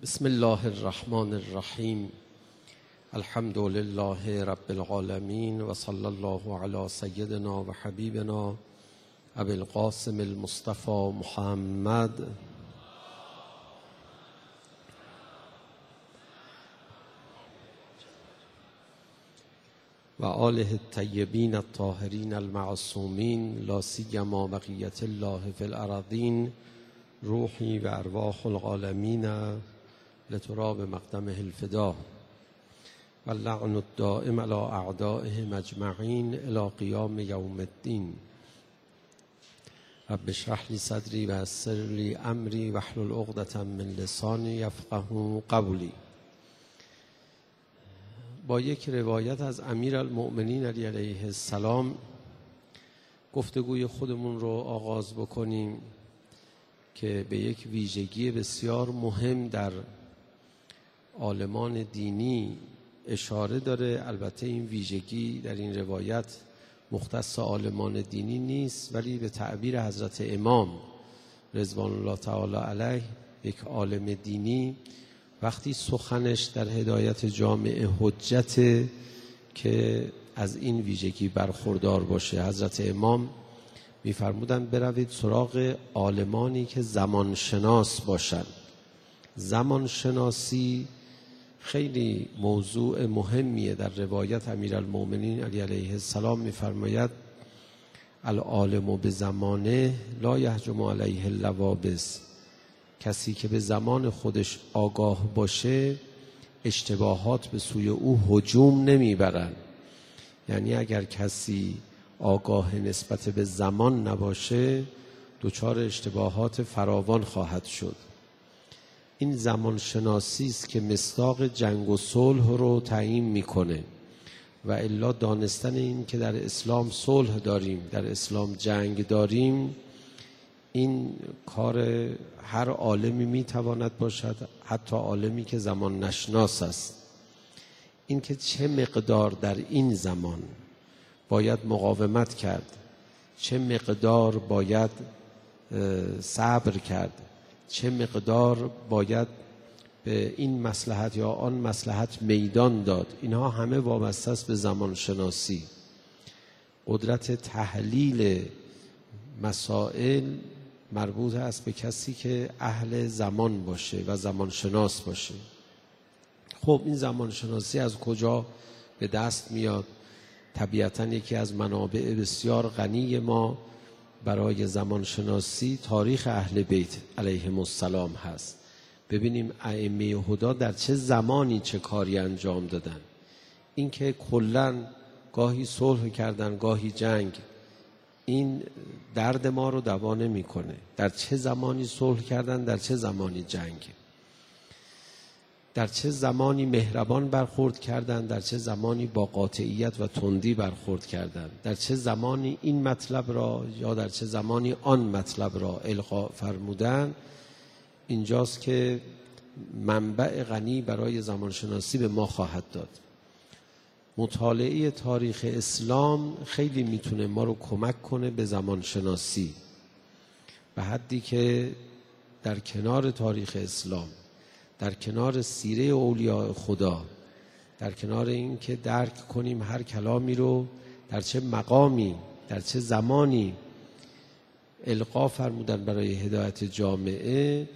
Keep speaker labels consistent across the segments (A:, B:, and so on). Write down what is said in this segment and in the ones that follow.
A: بسم الله الرحمن الرحیم. الحمد لله رب العالمین و صلی الله علی سیدنا و حبیبنا ابی القاسم المصطفى محمد و آله الطیبین الطاهرین المعصومین لا سیما بقیة الله فی الارضین روحی و ارواح العالمین لتراب مقدمه الفدا و اللعن الدائم علی اعدائهم اجمعین الی قیام یوم الدین. رب اشرح لی صدری و یسر لی امری واحلل عقدة من لسانی یفقهوا قولی. با یک روایت از امیرالمؤمنین علیه السلام گفتگوی خودمون رو آغاز بکنیم که به یک ویژگی بسیار مهم در عالمان دینی اشاره داره. البته این ویژگی در این روایت مختص عالمان دینی نیست، ولی به تعبیر حضرت امام رضوان الله تعالی علیه، یک عالم دینی وقتی سخنش در هدایت جامعه حجت که از این ویژگی برخوردار باشه. حضرت امام می‌فرمودند بروید سراغ عالمانی که زمانشناس باشند. زمانشناسی خیلی موضوع مهمیه. در روایت امیرالمؤمنین علیه السلام می‌فرماید العالم بزمانه لا یهجم علیه اللوابس. کسی که به زمان خودش آگاه باشه اشتباهات به سوی او هجوم نمیبرن. یعنی اگر کسی آگاه نسبت به زمان نباشه دچار اشتباهات فراوان خواهد شد. این زمان شناسی است که مصداق جنگ و صلح رو تعیین میکنه و الا دانستن این که در اسلام صلح داریم، در اسلام جنگ داریم، این کار هر عالمی میتواند باشد، حتی عالمی که زمان نشناس است. این که چه مقدار در این زمان باید مقاومت کرد، چه مقدار باید صبر کرد، چه مقدار باید به این مصلحت یا آن مصلحت میدان داد، اینها همه وابسته است به زمان شناسی. قدرت تحلیل مسائل مربوط است به کسی که اهل زمان باشه و زمان شناس باشه. خب این زمان شناسی از کجا به دست میاد؟ طبیعتاً یکی از منابع بسیار غنی ما برای زمان شناسی تاریخ اهل بیت علیهم السلام هست. ببینیم ائمه هدی در چه زمانی چه کاری انجام دادن. این که کلاً گاهی صلح کردن گاهی جنگ، این درد ما رو دوا نمی‌کنه. در چه زمانی صلح کردن، در چه زمانی جنگ، در چه زمانی مهربان برخورد کردن، در چه زمانی با قاطعیت و تندی برخورد کردن، در چه زمانی این مطلب را یا در چه زمانی آن مطلب را القا فرمودن. اینجاست که منبع غنی برای زمانشناسی به ما خواهد داد. مطالعه تاریخ اسلام خیلی میتونه ما رو کمک کنه به زمانشناسی، به حدی که در کنار تاریخ اسلام، در کنار سیره اولیاء خدا، در کنار این که درک کنیم هر کلامی رو در چه مقامی در چه زمانی القا فرمودن برای هدایت جامعه،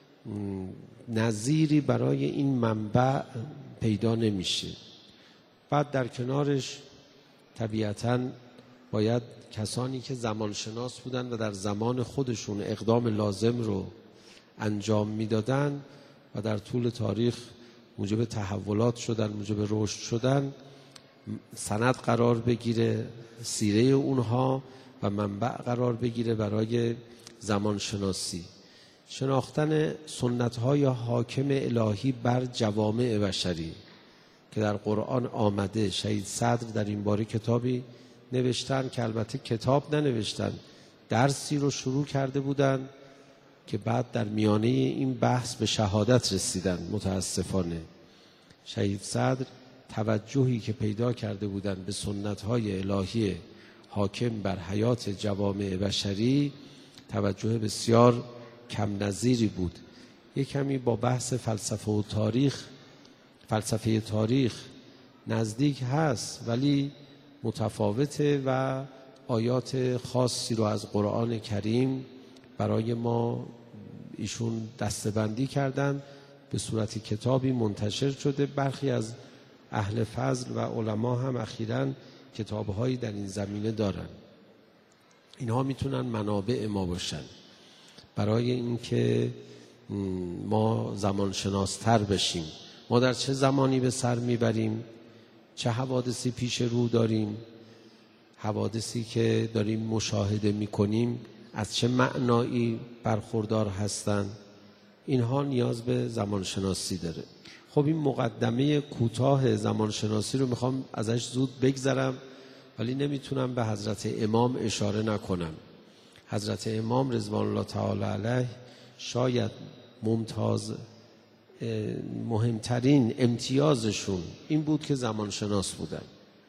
A: نظیری برای این منبع پیدا نمیشه. بعد در کنارش طبیعتاً باید کسانی که زمانشناس بودن و در زمان خودشون اقدام لازم رو انجام میدادن و در طول تاریخ موجب تحولات شدن، موجب رشد شدن، سند قرار بگیره سیره اونها و منبع قرار بگیره برای زمانشناسی. شناختن سنت‌های حاکم الهی بر جوامع بشری که در قرآن آمده. شهید صدر در این باره کتابی نوشتن که البته کتاب ننوشتن، درسی رو شروع کرده بودن که بعد در میانه این بحث به شهادت رسیدن. متاسفانه شهید صدر توجهی که پیدا کرده بودن به سنت‌های الهی حاکم بر حیات جوامع بشری توجه بسیار کم نظیری بود. یک کمی با بحث فلسفه تاریخ نزدیک هست، ولی متفاوته و آیات خاصی رو از قرآن کریم برای ما ایشون دسته‌بندی کردن، به صورت کتابی منتشر شده. برخی از اهل فضل و علما هم اخیراً کتاب‌هایی در این زمینه دارن. اینها میتونن منابع ما باشن برای اینکه ما زمانشناستر بشیم. ما در چه زمانی به سر میبریم، چه حوادثی پیش رو داریم، حوادثی که داریم مشاهده میکنیم از چه معنایی برخوردار هستند. اینها نیاز به زمانشناسی داره. خب این مقدمه کوتاه زمانشناسی رو میخوام ازش زود بگذرم، ولی نمیتونم به حضرت امام اشاره نکنم. حضرت امام رضوان الله تعالی علیه شاید مهمترین امتیازشون این بود که زمانشناس بودن.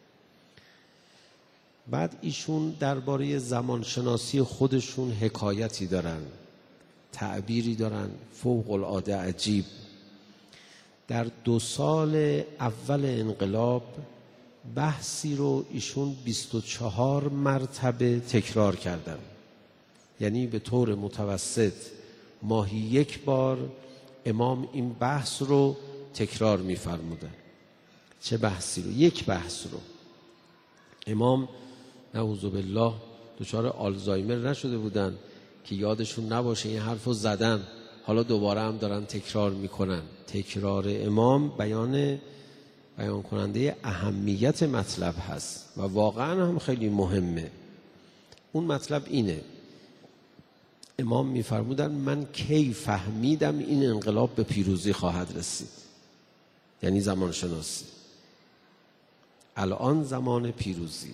A: بعد ایشون درباره زمانشناسی خودشون حکایتی دارن، تعبیری دارن فوق العاده عجیب. در 2 سال اول انقلاب بحثی رو ایشون 24 مرتبه تکرار کردن، یعنی به طور متوسط ماهی 1 بار امام این بحث رو تکرار می‌فرمودن. چه بحثی رو؟ 1 بحث رو. امام نعوذ بالله دچار آلزایمر نشده بودن که یادشون نباشه این حرف رو زدن، حالا دوباره هم دارن تکرار میکنن. تکرار امام بیان کننده اهمیت مطلب هست و واقعا هم خیلی مهمه. اون مطلب اینه: امام میفرمودن من کی فهمیدم این انقلاب به پیروزی خواهد رسید، یعنی زمان شناسی. الان زمان پیروزیه.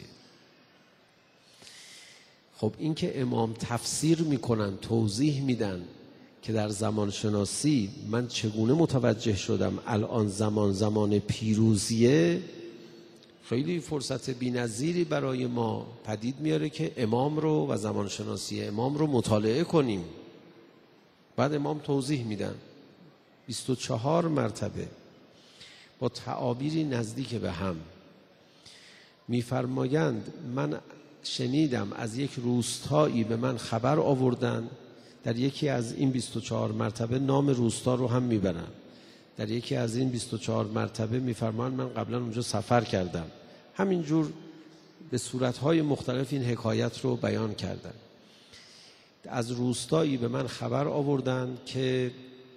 A: خب این که امام تفسیر میکنن، توضیح میدن که در زمان شناسی من چگونه متوجه شدم الان زمان پیروزیه، خیلی فرصت بی‌نظیری برای ما پدید میاره که امام رو و زمان شناسی امام رو مطالعه کنیم. بعد امام توضیح میدن 24 مرتبه با تعابیری نزدیک به هم. میفرمایند من شنیدم از یک روستایی به من خبر آوردن، در یکی از این 24 مرتبه نام روستا رو هم میبرن. در یکی از این 24 مرتبه میفرمایند من قبلا اونجا سفر کردم. همینجور به صورتهای مختلف این حکایت رو بیان کردن. از روستایی به من خبر آوردن که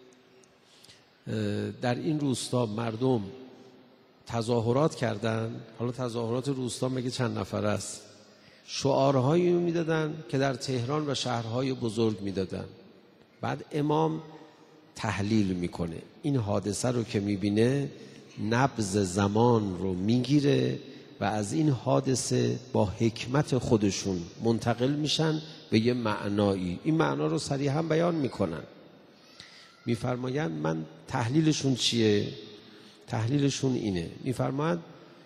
A: در این روستا مردم تظاهرات کردن. حالا تظاهرات روستا مگه چند نفر است؟ شعارهایی میدادن که در تهران و شهرهای بزرگ میدادن. بعد امام تحلیل میکنه، این حادثه رو که میبینه نبض زمان رو میگیره و از این حادثه با حکمت خودشون منتقل میشن به یه معنایی. این معنا رو صریحا بیان میکنن. میفرمایند من تحلیلشون چیه؟ تحلیلشون اینه، میفرمایند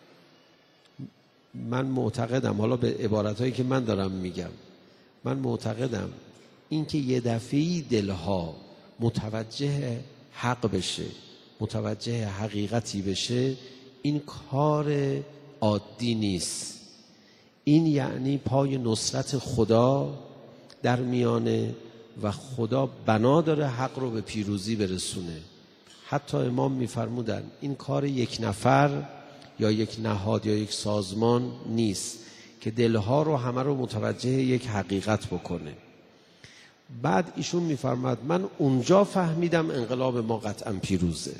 A: من معتقدم، حالا به عبارتهایی که من دارم میگم، من معتقدم این که یه دفعی دلها متوجه حق بشه، متوجه حقیقتی بشه، این کار عادی نیست. این یعنی پای نصرت خدا در میانه و خدا بنا داره حق رو به پیروزی برسونه. حتی امام میفرمودن این کار یک نفر یا یک نهاد یا یک سازمان نیست که دلها رو همه رو متوجه یک حقیقت بکنه. بعد ایشون میفرماد من اونجا فهمیدم انقلاب ما قطعا پیروزه.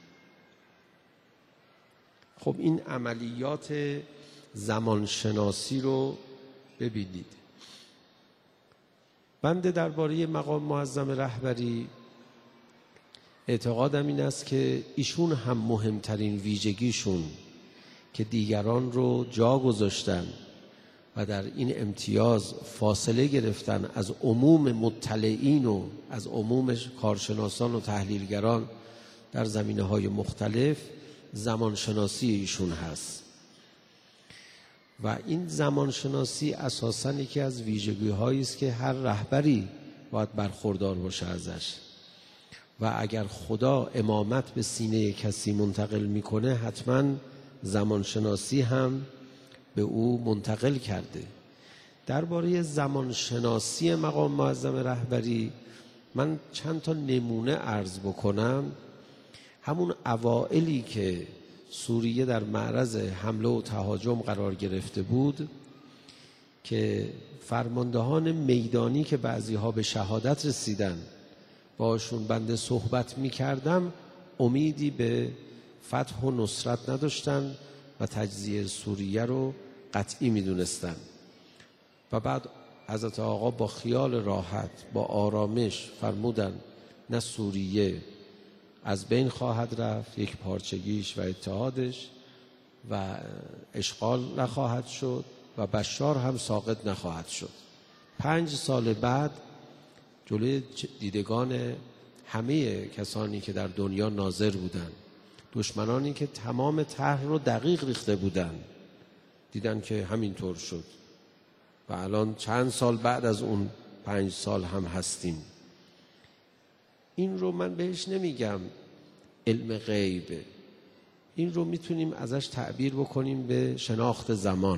A: خب این عملیات زمانشناسی رو ببینید. بنده درباره مقام معظم رهبری اعتقادم این است که ایشون هم مهمترین ویژگیشون که دیگران رو جا گذاشتن و در این امتیاز فاصله گرفتن از عموم مطلعین و از عموم کارشناسان و تحلیلگران در زمینه‌های مختلف، زمانشناسی ایشون هست. و این زمانشناسی اساساً یکی از ویژگی‌هایی است که هر رهبری باید برخوردار باشه ازش. و اگر خدا امامت به سینه کسی منتقل میکنه حتما زمانشناسی هم به او منتقل کرده. درباره زمانشناسی مقام معظم رهبری من چند تا نمونه عرض بکنم. همون اوائلی که سوریه در معرض حمله و تهاجم قرار گرفته بود که فرماندهان میدانی که بعضی ها به شهادت رسیدن باشون بنده صحبت می کردم امیدی به فتح و نصرت نداشتن و تجزیه سوریه رو قطعی می دونستن. و بعد حضرت آقا با خیال راحت با آرامش فرمودن نه سوریه از بین خواهد رفت، یک پارچگیش و اتحادش، و اشغال نخواهد شد و بشار هم ساقط نخواهد شد. 5 سال بعد جلوی دیدگان همه کسانی که در دنیا ناظر بودند، دشمنانی که تمام طرح رو دقیق ریخته بودند، دیدن که همینطور شد و الان چند سال بعد از اون 5 سال هم هستیم. این رو من بهش نمیگم علم غیبه، این رو میتونیم ازش تعبیر بکنیم به شناخت زمان.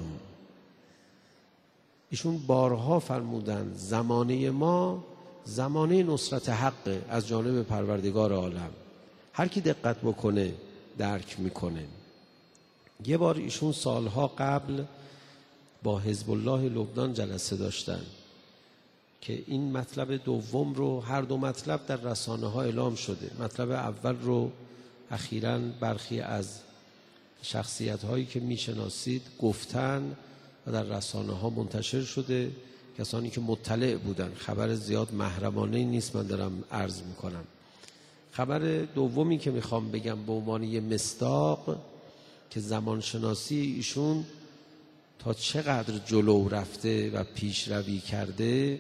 A: ایشون بارها فرمودن زمانه ما زمانه نصرت حق از جانب پروردگار عالم، هر کی دقت بکنه درک میکنه. یه بار ایشون سالها قبل با حزب الله لبنان جلسه داشتن که این مطلب دوم رو، هر دو مطلب در رسانه ها اعلام شده. مطلب اول رو اخیراً برخی از شخصیت هایی که میشناسید گفتن و در رسانه ها منتشر شده، کسانی که مطلع بودن. خبر زیاد محرمانه نیست، من دارم عرض میکنم. خبر دومی که میخوام بگم به عنوان یه مصداق که زمانشناسی ایشون تا چقدر جلو رفته و پیشروی کرده،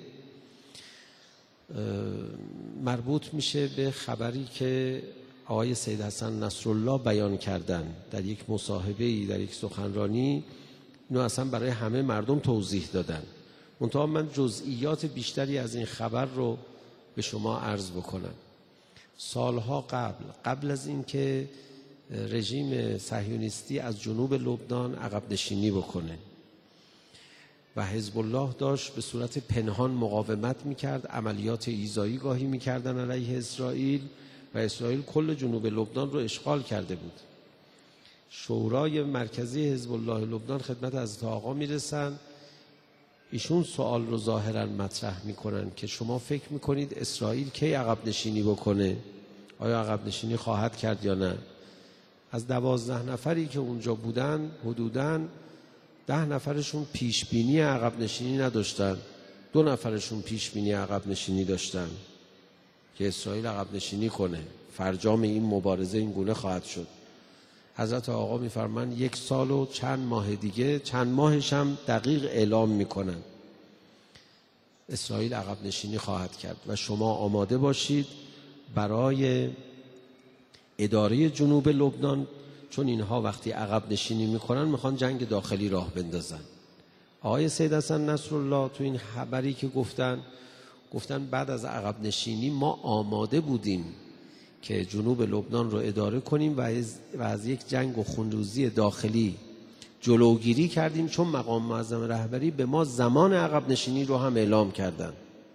A: مربوط میشه به خبری که آقای سید حسن نصرالله بیان کردن در یک مصاحبه‌ای، در یک سخنرانی. اینو اصلا برای همه مردم توضیح دادن. منتها من جزئیات بیشتری از این خبر رو به شما عرض بکنم. سالها قبل از اینکه رژیم صهیونیستی از جنوب لبنان عقب نشینی بکنه و حزب الله داشت به صورت پنهان مقاومت میکرد، عملیات ایذایی گاهی میکردن علیه اسرائیل و اسرائیل کل جنوب لبنان رو اشغال کرده بود. شورای مرکزی حزب الله لبنان خدمت حضرت آقا میرسن، ایشون سوال رو ظاهرا مطرح میکنن که شما فکر میکنید اسرائیل کی عقب نشینی بکنه؟ آیا عقب نشینی خواهد کرد یا نه؟ از 12 نفری که اونجا بودن حدوداً 10 نفرشون پیش بینی عقب نشینی نداشتن، 2 نفرشون پیش بینی عقب نشینی داشتن که اسرائیل عقب نشینی کنه، فرجام این مبارزه این گونه خواهد شد. حضرت آقا میفرمان 1 سال و چند ماه دیگه، چند ماهش هم دقیق اعلام میکنن اسرائیل عقب نشینی خواهد کرد و شما آماده باشید برای اداره جنوب لبنان، چون اینها وقتی عقب نشینی میکنن میخوان جنگ داخلی راه بندازن. آقای سید حسن نصرالله تو این خبری که گفتن بعد از عقب نشینی ما آماده بودیم که جنوب لبنان رو اداره کنیم و از یک جنگ و خونریزی داخلی جلوگیری کردیم، چون مقام معظم رهبری به ما زمان عقب نشینی رو هم اعلام کردن.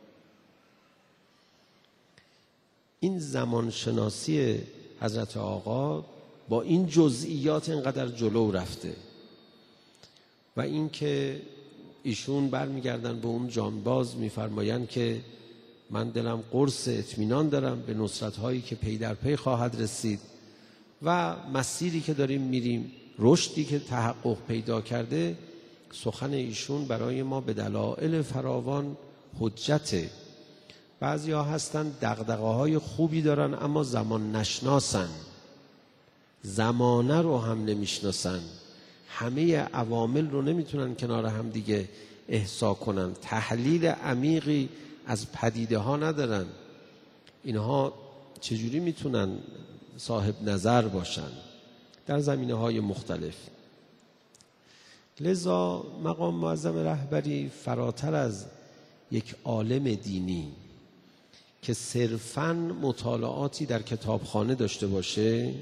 A: این زمان شناسی حضرت آقا با این جزئیات اینقدر جلو رفته و این که ایشون برمیگردن به اون جانباز میفرمایند که من دلم قرص اطمینان دارم به نصرت هایی که پی در پی خواهد رسید و مسیری که داریم میریم، رشدی که تحقق پیدا کرده. سخن ایشون برای ما به دلایل فراوان حجته. بعضی ها هستن دغدغه های خوبی دارن اما زمان نشناسن، زمانه رو هم نمیشناسن، همه عوامل رو نمیتونن کنار هم دیگه احصا کنن، تحلیل عمیقی از پدیده ها ندارن. اینها چجوری میتونن صاحب نظر باشن در زمینه های مختلف؟ لذا مقام معظم رهبری فراتر از یک عالم دینی، که صرفاً مطالعاتی در کتابخانه داشته باشه،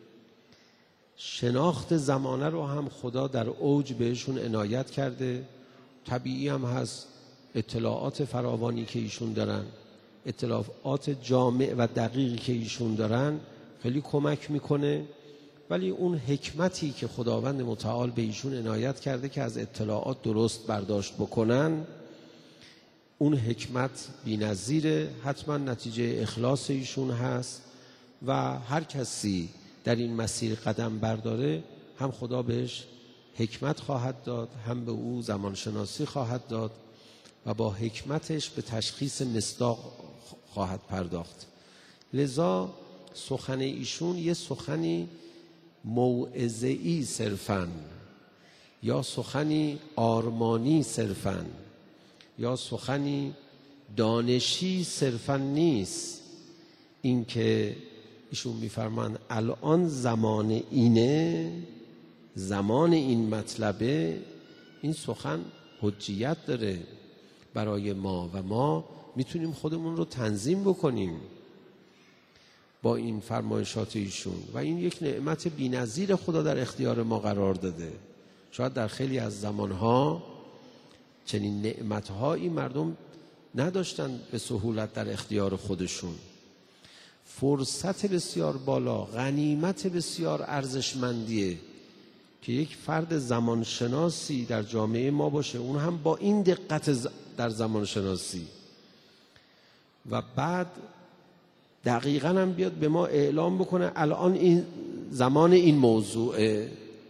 A: شناخت زمانه رو هم خدا در اوج بهشون عنایت کرده. طبیعی هم هست اطلاعات فراوانی که ایشون دارن، اطلاعات جامع و دقیقی که ایشون دارن خیلی کمک میکنه، ولی اون حکمتی که خداوند متعال به ایشون عنایت کرده که از اطلاعات درست برداشت بکنن، اون حکمت بی‌نظیره. حتما نتیجه اخلاص ایشون هست و هر کسی در این مسیر قدم برداره هم خدا بهش حکمت خواهد داد، هم به او زمانشناسی خواهد داد و با حکمتش به تشخیص مصداق خواهد پرداخت. لذا سخن ایشون یه سخنی موعظه‌ای صرفاً، یا سخنی آرمانی صرفاً، یا سخنی دانشی صرفاً نیست. این که ایشون میفرمان الان زمان اینه، زمان این مطلبه، این سخن حجیت داره برای ما و ما میتونیم خودمون رو تنظیم بکنیم با این فرمایشات ایشون و این یک نعمت بی‌نظیر خدا در اختیار ما قرار داده. شاید در خیلی از زمانها چنین نعمتهایی مردم نداشتن به سهولت در اختیار خودشون. فرصت بسیار بالا، غنیمت بسیار ارزشمندیه که یک فرد زمانشناسی در جامعه ما باشه، اون هم با این دقت در زمانشناسی، و بعد دقیقاً هم بیاد به ما اعلام بکنه الان این زمان این موضوعه.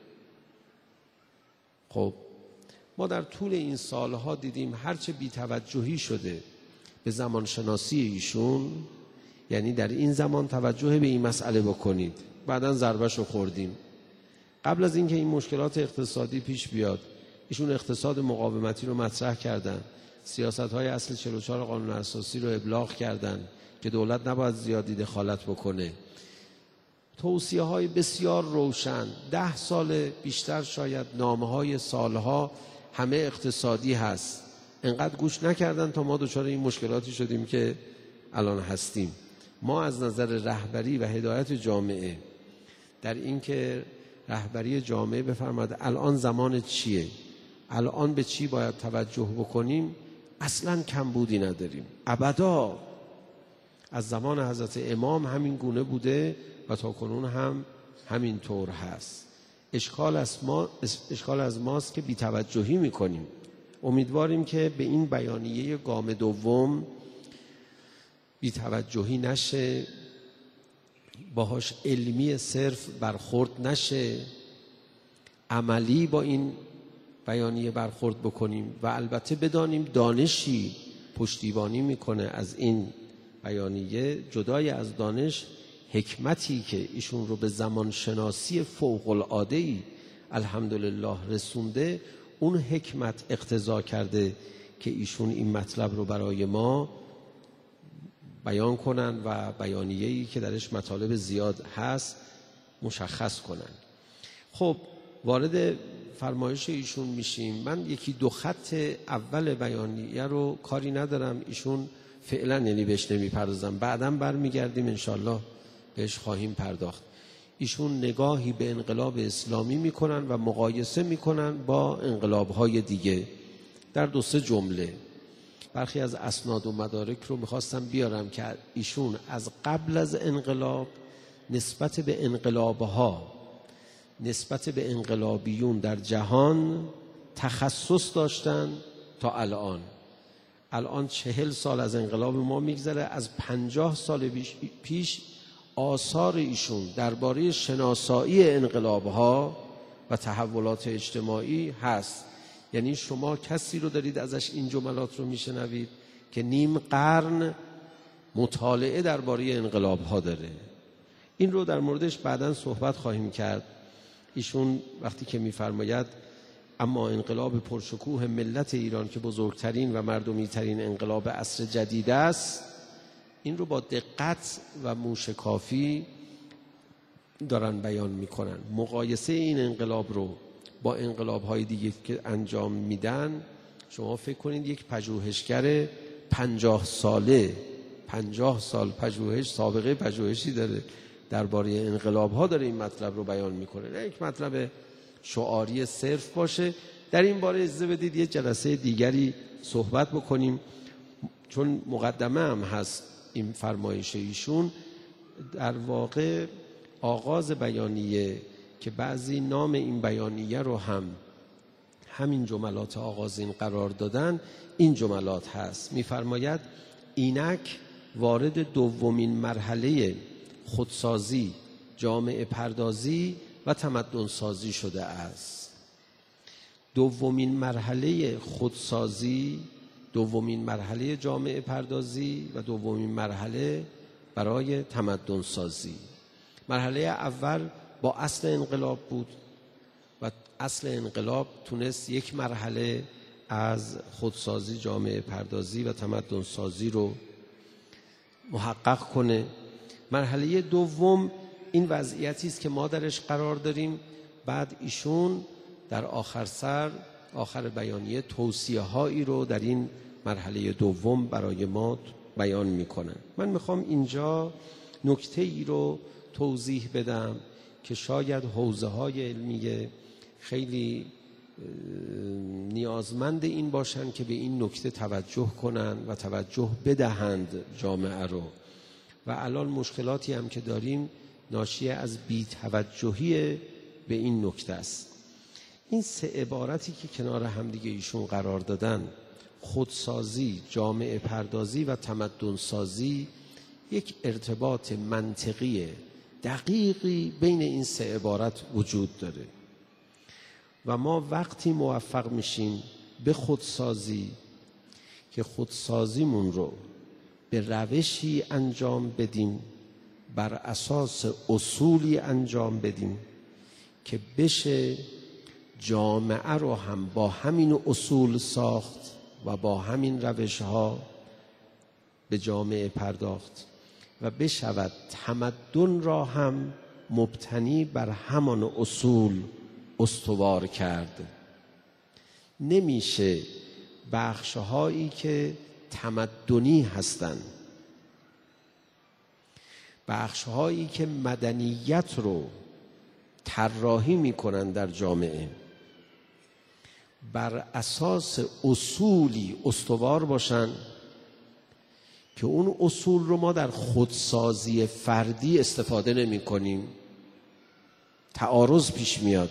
A: خب ما در طول این سالها دیدیم هرچه بی‌توجهی شده به زمانشناسی ایشون، یعنی در این زمان توجه به این مسئله بکنید، بعداً ضربه‌شو خوردیم. قبل از اینکه این مشکلات اقتصادی پیش بیاد ایشون اقتصاد مقاومتی رو مطرح کردن، سیاست‌های اصل 44 قانون اساسی رو ابلاغ کردن که دولت نباید زیادی دخالت بکنه. توصیه‌های بسیار روشن، 10 سال بیشتر شاید نامه‌های سالها همه اقتصادی هست، انقدر گوش نکردن تا ما دچار این مشکلاتی شدیم که الان هستیم. ما از نظر رهبری و هدایت جامعه در این که رهبری جامعه بفرماید الان زمان چیه، الان به چی باید توجه بکنیم، اصلاً کمبودی نداریم. ابدا از زمان حضرت امام همین گونه بوده و تا کنون هم همین طور هست. اشکال از ماست که بی‌توجهی میکنیم. امیدواریم که به این بیانیه گام دوم بی‌توجهی نشه، باهاش علمی صرف برخورد نشه، عملی با این بیانیه برخورد بکنیم و البته بدانیم دانشی پشتیبانی میکنه از این بیانیه. جدای از دانش، حکمتی که ایشون رو به زمان شناسی فوق العاده‌ای الحمدلله رسونده، اون حکمت اقتضا کرده که ایشون این مطلب رو برای ما بیان کنن و بیانیه‌ای که درش مطالب زیاد هست مشخص کنن. خب وارد فرمایش ایشون میشیم. من یکی دو خط اول بیانیه رو کاری ندارم، ایشون فعلا یعنی بهش نمیپردازم، بعداً برمیگردیم انشالله بهش خواهیم پرداخت. ایشون نگاهی به انقلاب اسلامی میکنن و مقایسه میکنن با انقلاب‌های دیگه در 2-3 جمله. برخی از اسناد و مدارک رو میخواستم بیارم که ایشون از قبل از انقلاب نسبت به انقلاب‌ها، نسبت به انقلابیون در جهان تخصص داشتن تا الان 40 سال از انقلاب ما میگذره. از 50 سال پیش آثار ایشون درباره شناسایی انقلاب‌ها و تحولات اجتماعی هست. یعنی شما کسی رو دارید ازش این جملات رو میشنوید که نیم قرن مطالعه درباره انقلاب‌ها داره. این رو در موردش بعداً صحبت خواهیم کرد. ایشون وقتی که میفرماید اما انقلاب پرشکوه ملت ایران که بزرگترین و مردمی ترین انقلاب عصر جدید است، این رو با دقت و موشکافی دارن بیان میکنن. مقایسه این انقلاب رو با انقلاب‌های دیگه که انجام میدن، شما فکر کنید یک پژوهشگر 50 ساله 50 سال پژوهش، سابقه پژوهشی داره، درباره انقلاب ها داره این مطلب رو بیان میکنه، نه یک مطلب شعاری صرف باشه. در این باره اجازه بدید یه جلسه دیگری صحبت بکنیم، چون مقدمه هم هست این فرمایش ایشون. در واقع آغاز بیانیه که بعضی نام این بیانیه رو هم همین جملات آغازین قرار دادن، این جملات هست. می‌فرماید اینک وارد دومین مرحله خودسازی، جامعه پردازی و تمدن سازی شده است. دومین مرحله خودسازی، دومین مرحله جامعه پردازی و دومین مرحله برای تمدن سازی. مرحله اول با اصل انقلاب بود و اصل انقلاب تونست یک مرحله از خودسازی، جامعه پردازی و تمدن سازی رو محقق کنه. مرحله دوم این وضعیتی است که ما درش قرار داریم. بعد ایشون در آخر بیانیه توصیه هایی رو در این مرحله دوم برای ما بیان میکنن. من میخوام اینجا نکته ای رو توضیح بدم که شاید حوزه های علمی خیلی نیازمند این باشن که به این نکته توجه کنن و توجه بدهند جامعه رو. و الان مشکلاتی هم که داریم ناشی از بی‌توجهی به این نکته است. این سه عبارتی که کنار همدیگه ایشون قرار دادن، خودسازی، جامعه پردازی و تمدن سازی، یک ارتباط منطقی دقیقی بین این سه عبارت وجود داره و ما وقتی موفق میشیم به خودسازی که خودسازیمون رو به روشی انجام بدیم، بر اساس اصولی انجام بدیم که بشه جامعه رو هم با همین اصول ساخت و با همین روش ها به جامعه پرداخت و بشود تمدن را هم مبتنی بر همان اصول استوار کرد. نمیشه بخشهایی که تمدنی هستند، بخشهایی که مدنیت رو طراحی میکنن در جامعه، بر اساس اصولی استوار باشن که اون اصول رو ما در خودسازی فردی استفاده نمی کنیم، تعارض پیش میاد.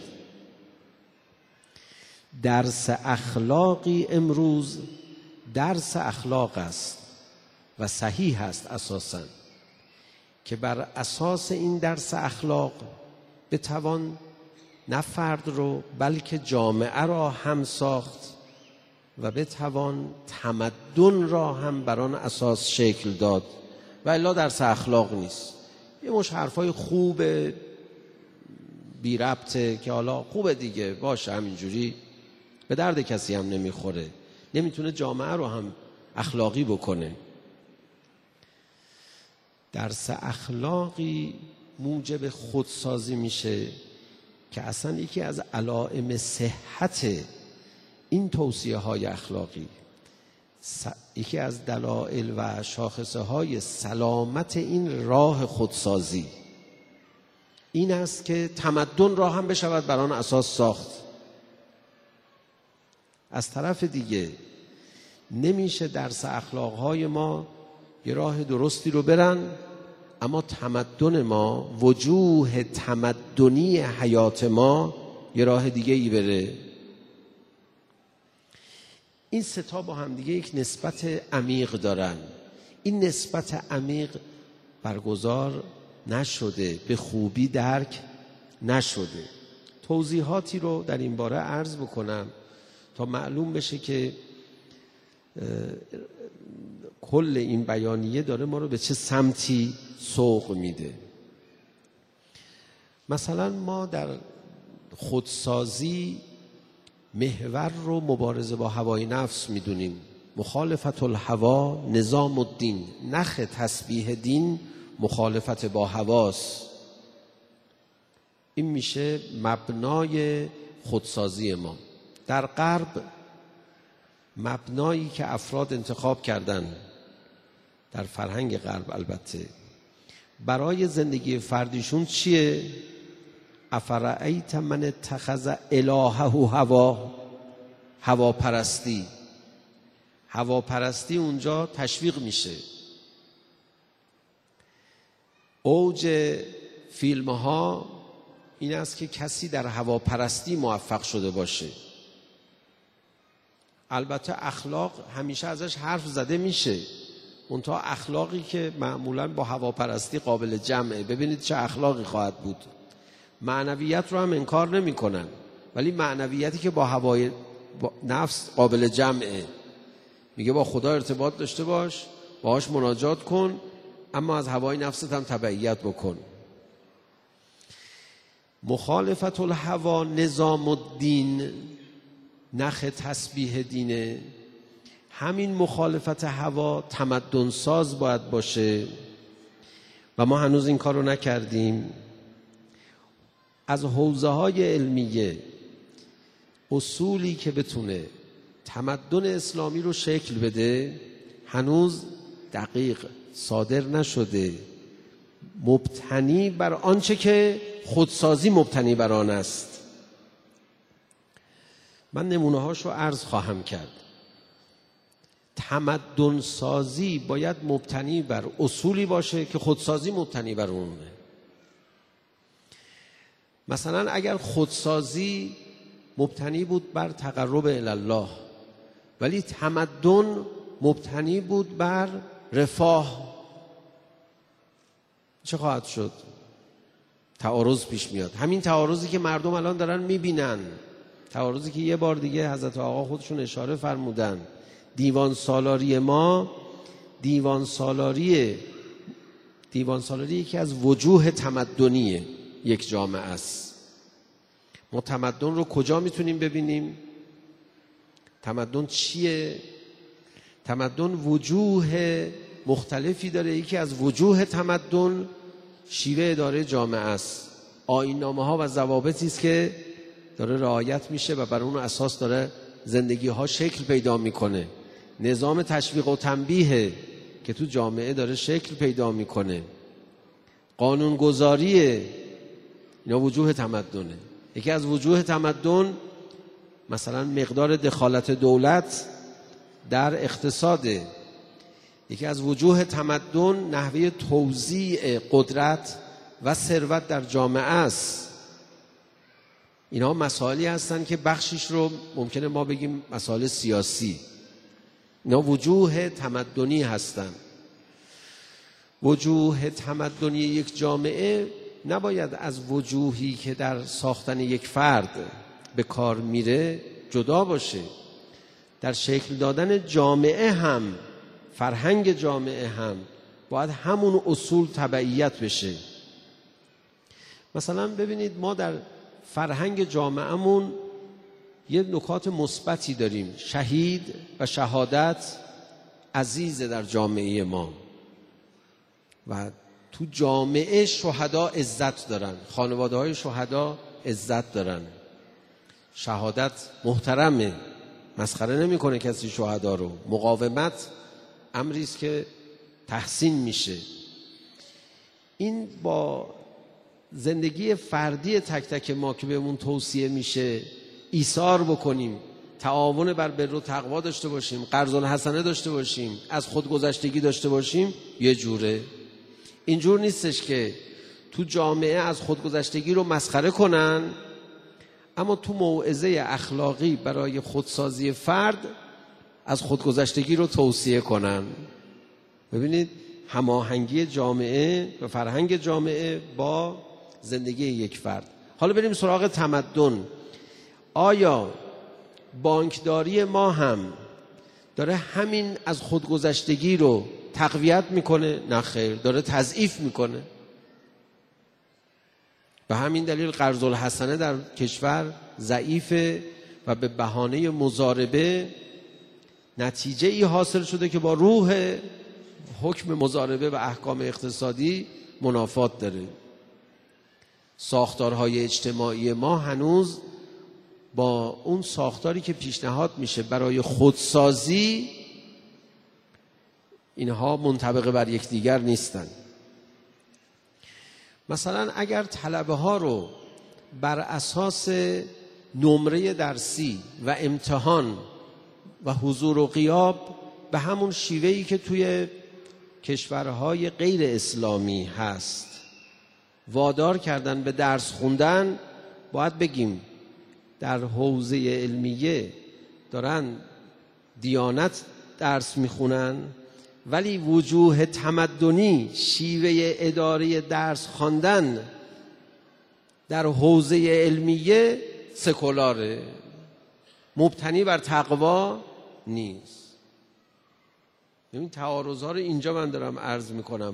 A: درس اخلاقی امروز درس اخلاق است و صحیح است اساساً که بر اساس این درس اخلاق بتوان نه فرد رو بلکه جامعه را هم ساخت و بتوان تمدن را هم بر آن اساس شکل داد و الا درس اخلاق نیست. یه مش حرفای خوب بی ربطه که حالا خوبه دیگه باشه، همینجوری به درد کسی هم نمیخوره، نمیتونه جامعه رو هم اخلاقی بکنه. درس اخلاقی موجب خودسازی میشه که اصلا یکی از علائم صحت این توصیه های اخلاقی، یکی از دلایل و شاخصه های سلامت این راه خودسازی این است که تمدن را هم بشود بر آن اساس ساخت. از طرف دیگه نمیشه درس اخلاقهای ما یه راه درستی رو برن اما تمدن ما، وجوه تمدنی حیات ما یه راه دیگه ای بره. این سه تا با هم دیگه یک نسبت عمیق دارن. این نسبت عمیق برگزار نشده، به خوبی درک نشده. توضیحاتی رو در این باره عرض بکنم تا معلوم بشه که کل این بیانیه داره ما رو به چه سمتی سوق میده. مثلا ما در خودسازی محور رو مبارزه با هوای نفس میدونیم. مخالفت الهوا نظام الدین، نخ تسبیح دین مخالفت با هواست. این میشه مبنای خودسازی ما. در غرب مبنایی که افراد انتخاب کردن در فرهنگ غرب البته، برای زندگی فردیشون چیه؟ افرأیت من اتخذ الهه هواپرستی. هواپرستی اونجا تشویق میشه. اوج فیلم ها این است که کسی در هواپرستی موفق شده باشه. البته اخلاق همیشه ازش حرف زده میشه، منتها اخلاقی که معمولاً با هواپرستی قابل جمعه. ببینید چه اخلاقی خواهد بود. معنویت رو هم انکار نمی کنن، ولی معنویتی که با هوای نفس قابل جمعه. میگه با خدا ارتباط داشته باش، باهاش مناجات کن، اما از هوای نفست هم تبعیت بکن. مخالفت الهوا نظام الدین، نخ تسبیح دینه. همین مخالفت هوا تمدن ساز باید باشه و ما هنوز این کار رو نکردیم. از حوزه های علمیه اصولی که بتونه تمدن اسلامی رو شکل بده هنوز دقیق صادر نشده، مبتنی بر آنچه که خودسازی مبتنی بر آن است. من نمونه هاشو عرض خواهم کرد. تمدن سازی باید مبتنی بر اصولی باشه که خودسازی مبتنی بر اونه. مثلا اگر خودسازی مبتنی بود بر تقرب الی الله، ولی تمدن مبتنی بود بر رفاه، چه خواهد شد؟ تعارض پیش میاد. همین تعارضی که مردم الان دارن میبینن، تعارضی که یه بار دیگه حضرت آقا خودشون اشاره فرمودن. دیوان سالاری ما، دیوان سالاری یکی از وجوه تمدنی یک جامعه است. ما تمدن رو کجا میتونیم ببینیم؟ تمدن چیه؟ تمدن وجوه مختلفی داره. یکی از وجوه تمدن شیوه اداره جامعه است. آیین‌نامه ها و ضوابطی است که داره رعایت میشه و بر اون اساس داره زندگی ها شکل پیدا میکنه. نظام تشویق و تنبیه که تو جامعه داره شکل پیدا میکنه. قانونگذاری، اینا وجوه تمدنه. یکی از وجوه تمدن مثلا مقدار دخالت دولت در اقتصاده. یکی از وجوه تمدن نحوه توزیع قدرت و ثروت در جامعه است. اینا مسائلی هستن که بخشش رو ممکنه ما بگیم مسائل سیاسی. اینا وجوه تمدنی هستن. وجوه تمدنی یک جامعه نباید از وجوهی که در ساختن یک فرد به کار میره جدا باشه. در شکل دادن جامعه هم، فرهنگ جامعه هم باید همون اصول تبعیت بشه. مثلا ببینید ما در فرهنگ جامعهمون یه نکات مثبتی داریم. شهید و شهادت عزیزه در جامعه ما و تو جامعه شهدا عزت دارن، خانواده های شهدا عزت دارن. شهادت محترمه، مسخره نمیکنه کسی شهدا رو. مقاومت امری است که تحسین میشه. این با زندگی فردی تک تک ما که بهمون توصیه میشه ایثار بکنیم، تعاون بر بر و تقوا داشته باشیم، قرض الحسنه داشته باشیم، از خودگذشتگی داشته باشیم، یه جوره. اینجور نیستش که تو جامعه از خودگذشتگی رو مسخره کنن، اما تو موعظه اخلاقی برای خودسازی فرد از خودگذشتگی رو توصیه کنن. ببینید هماهنگی جامعه و فرهنگ جامعه با زندگی یک فرد. حالا بریم سراغ تمدن. آیا بانکداری ما هم داره همین از خودگذشتگی رو تقویت میکنه؟ نه خیر، داره تضعیف میکنه. به همین دلیل قرض الحسنه در کشور ضعیفه و به بهانه مضاربه نتیجه ای حاصل شده که با روح حکم مضاربه و احکام اقتصادی منافات داره. ساختارهای اجتماعی ما هنوز با اون ساختاری که پیشنهاد میشه برای خودسازی اینها منطبق بر یکدیگر نیستن. مثلا اگر طلبه ها رو بر اساس نمره درسی و امتحان و حضور و غیاب به همون شیوهی که توی کشورهای غیر اسلامی هست وادار کردن به درس خوندن، باید بگیم در حوزه علمیه دارن دیانت درس میخونن، ولی وجوه تمدنی، شیوه اداره درس خواندن در حوزه علمیه سکولاره، مبتنی بر تقوا نیست. این تعارض‌ها رو اینجا من دارم عرض میکنم.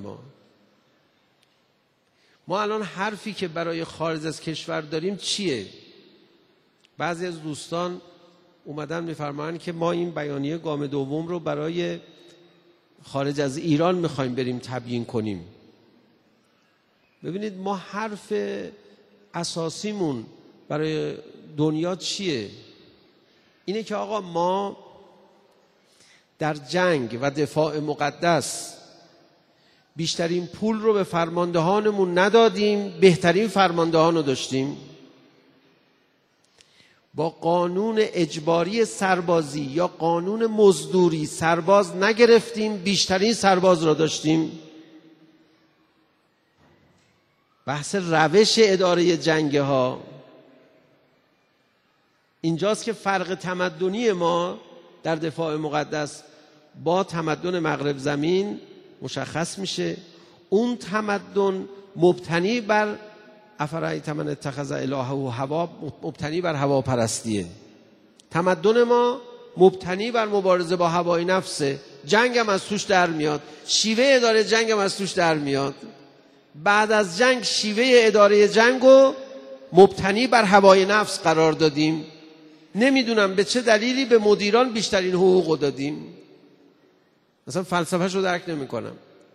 A: ما الان حرفی که برای خارج از کشور داریم چیه؟ بعضی از دوستان اومدن میفرمایند که ما این بیانیه گام دوم رو برای خارج از ایران میخوایم بریم تبیین کنیم. ببینید ما حرف اساسیمون برای دنیا چیه؟ اینه که آقا ما در جنگ و دفاع مقدس بیشترین پول رو به فرماندهانمون ندادیم، بهترین فرماندهان رو داشتیم. با قانون اجباری سربازی یا قانون مزدوری سرباز نگرفتیم، بیشترین سرباز را داشتیم. بحث روش اداره جنگ ها اینجاست که فرق تمدنی ما در دفاع مقدس با تمدن مغرب زمین مشخص میشه. اون تمدن مبتنی بر افرایت من اتخذ الهه هوا، مبتنی بر هواپرستیه. تمدن ما مبتنی بر مبارزه با هوای نفسه. جنگ هم از توش در میاد، شیوه اداره جنگ هم از توش در میاد. بعد از جنگ شیوه اداره جنگ رو مبتنی بر هوای نفس قرار دادیم. نمیدونم به چه دلیلی به مدیران بیشترین حقوق دادیم. مثلا فلسفه‌ش رو درک نمی کنم.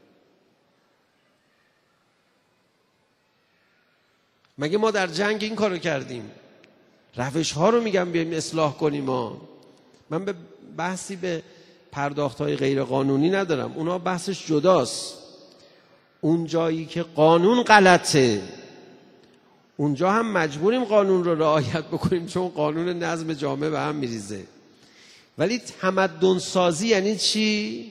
A: مگه ما در جنگ این کارو کردیم؟ روش ها رو میگم بیایم اصلاح کنیم. من به بحثی به پرداخت های غیر قانونی ندارم، اونا بحثش جداست. اون جایی که قانون غلطه اونجا هم مجبوریم قانون رو رعایت بکنیم، چون قانون نظم جامعه به هم میریزه. ولی تمدن سازی یعنی چی؟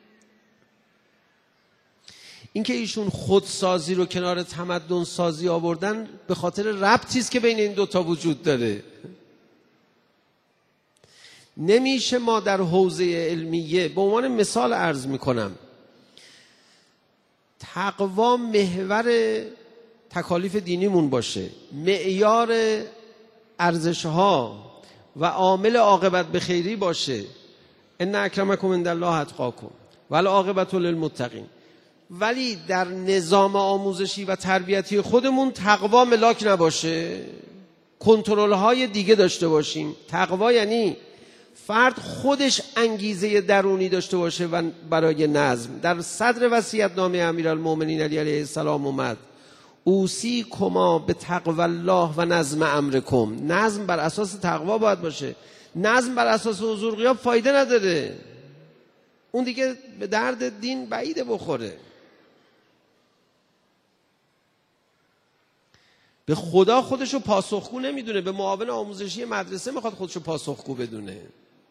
A: اینکه ایشون خودسازی رو کنار تمدن سازی آوردن به خاطر ربطی است که بین این دوتا وجود داره. نمیشه ما در حوزه علمیه، به عنوان مثال عرض میکنم، تقوا محور تکالیف دینیمون باشه، معیار ارزش‌ها و عامل عاقبت به خیری باشه. ان اکرمکم عند الله اتقاکم والعاقبة للمتقین. ولی در نظام آموزشی و تربیتی خودمون تقوا ملاک نباشه، کنترل های دیگه داشته باشیم. تقوا یعنی فرد خودش انگیزه درونی داشته باشه و برای نظم. در صدر وصیت‌نامه امیرالمومنین علی علیه السلام اومد اوصیکما بتقوی الله و نظم امرکم. نظم بر اساس تقوا باید باشه. نظم بر اساس حضور غیاب فایده نداره، اون دیگه به درد دین بعیده بخوره. به خدا خودشو پاسخگو نمیدونه، به معاون آموزشی مدرسه میخواد خودشو پاسخگو بدونه.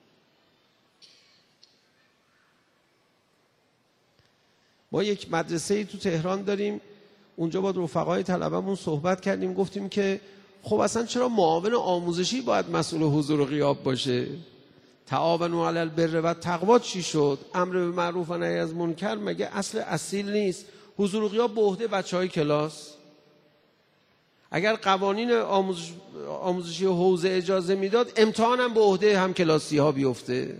A: ما یک مدرسه‌ای تو تهران داریم، اونجا با رفقای طلبه‌مون صحبت کردیم، گفتیم که خب اصلا چرا معاون آموزشی باید مسئول حضور و غیاب باشه؟ تعاونوا علی البر و تقوا چی شد؟ امر به معروف و نهی از منکر مگه اصیل نیست؟ حضور و غیاب به عهده بچهای کلاس. اگر قوانین آموزشی حوزه اجازه میداد امتحان هم به عهده هم کلاسی ها بیفته،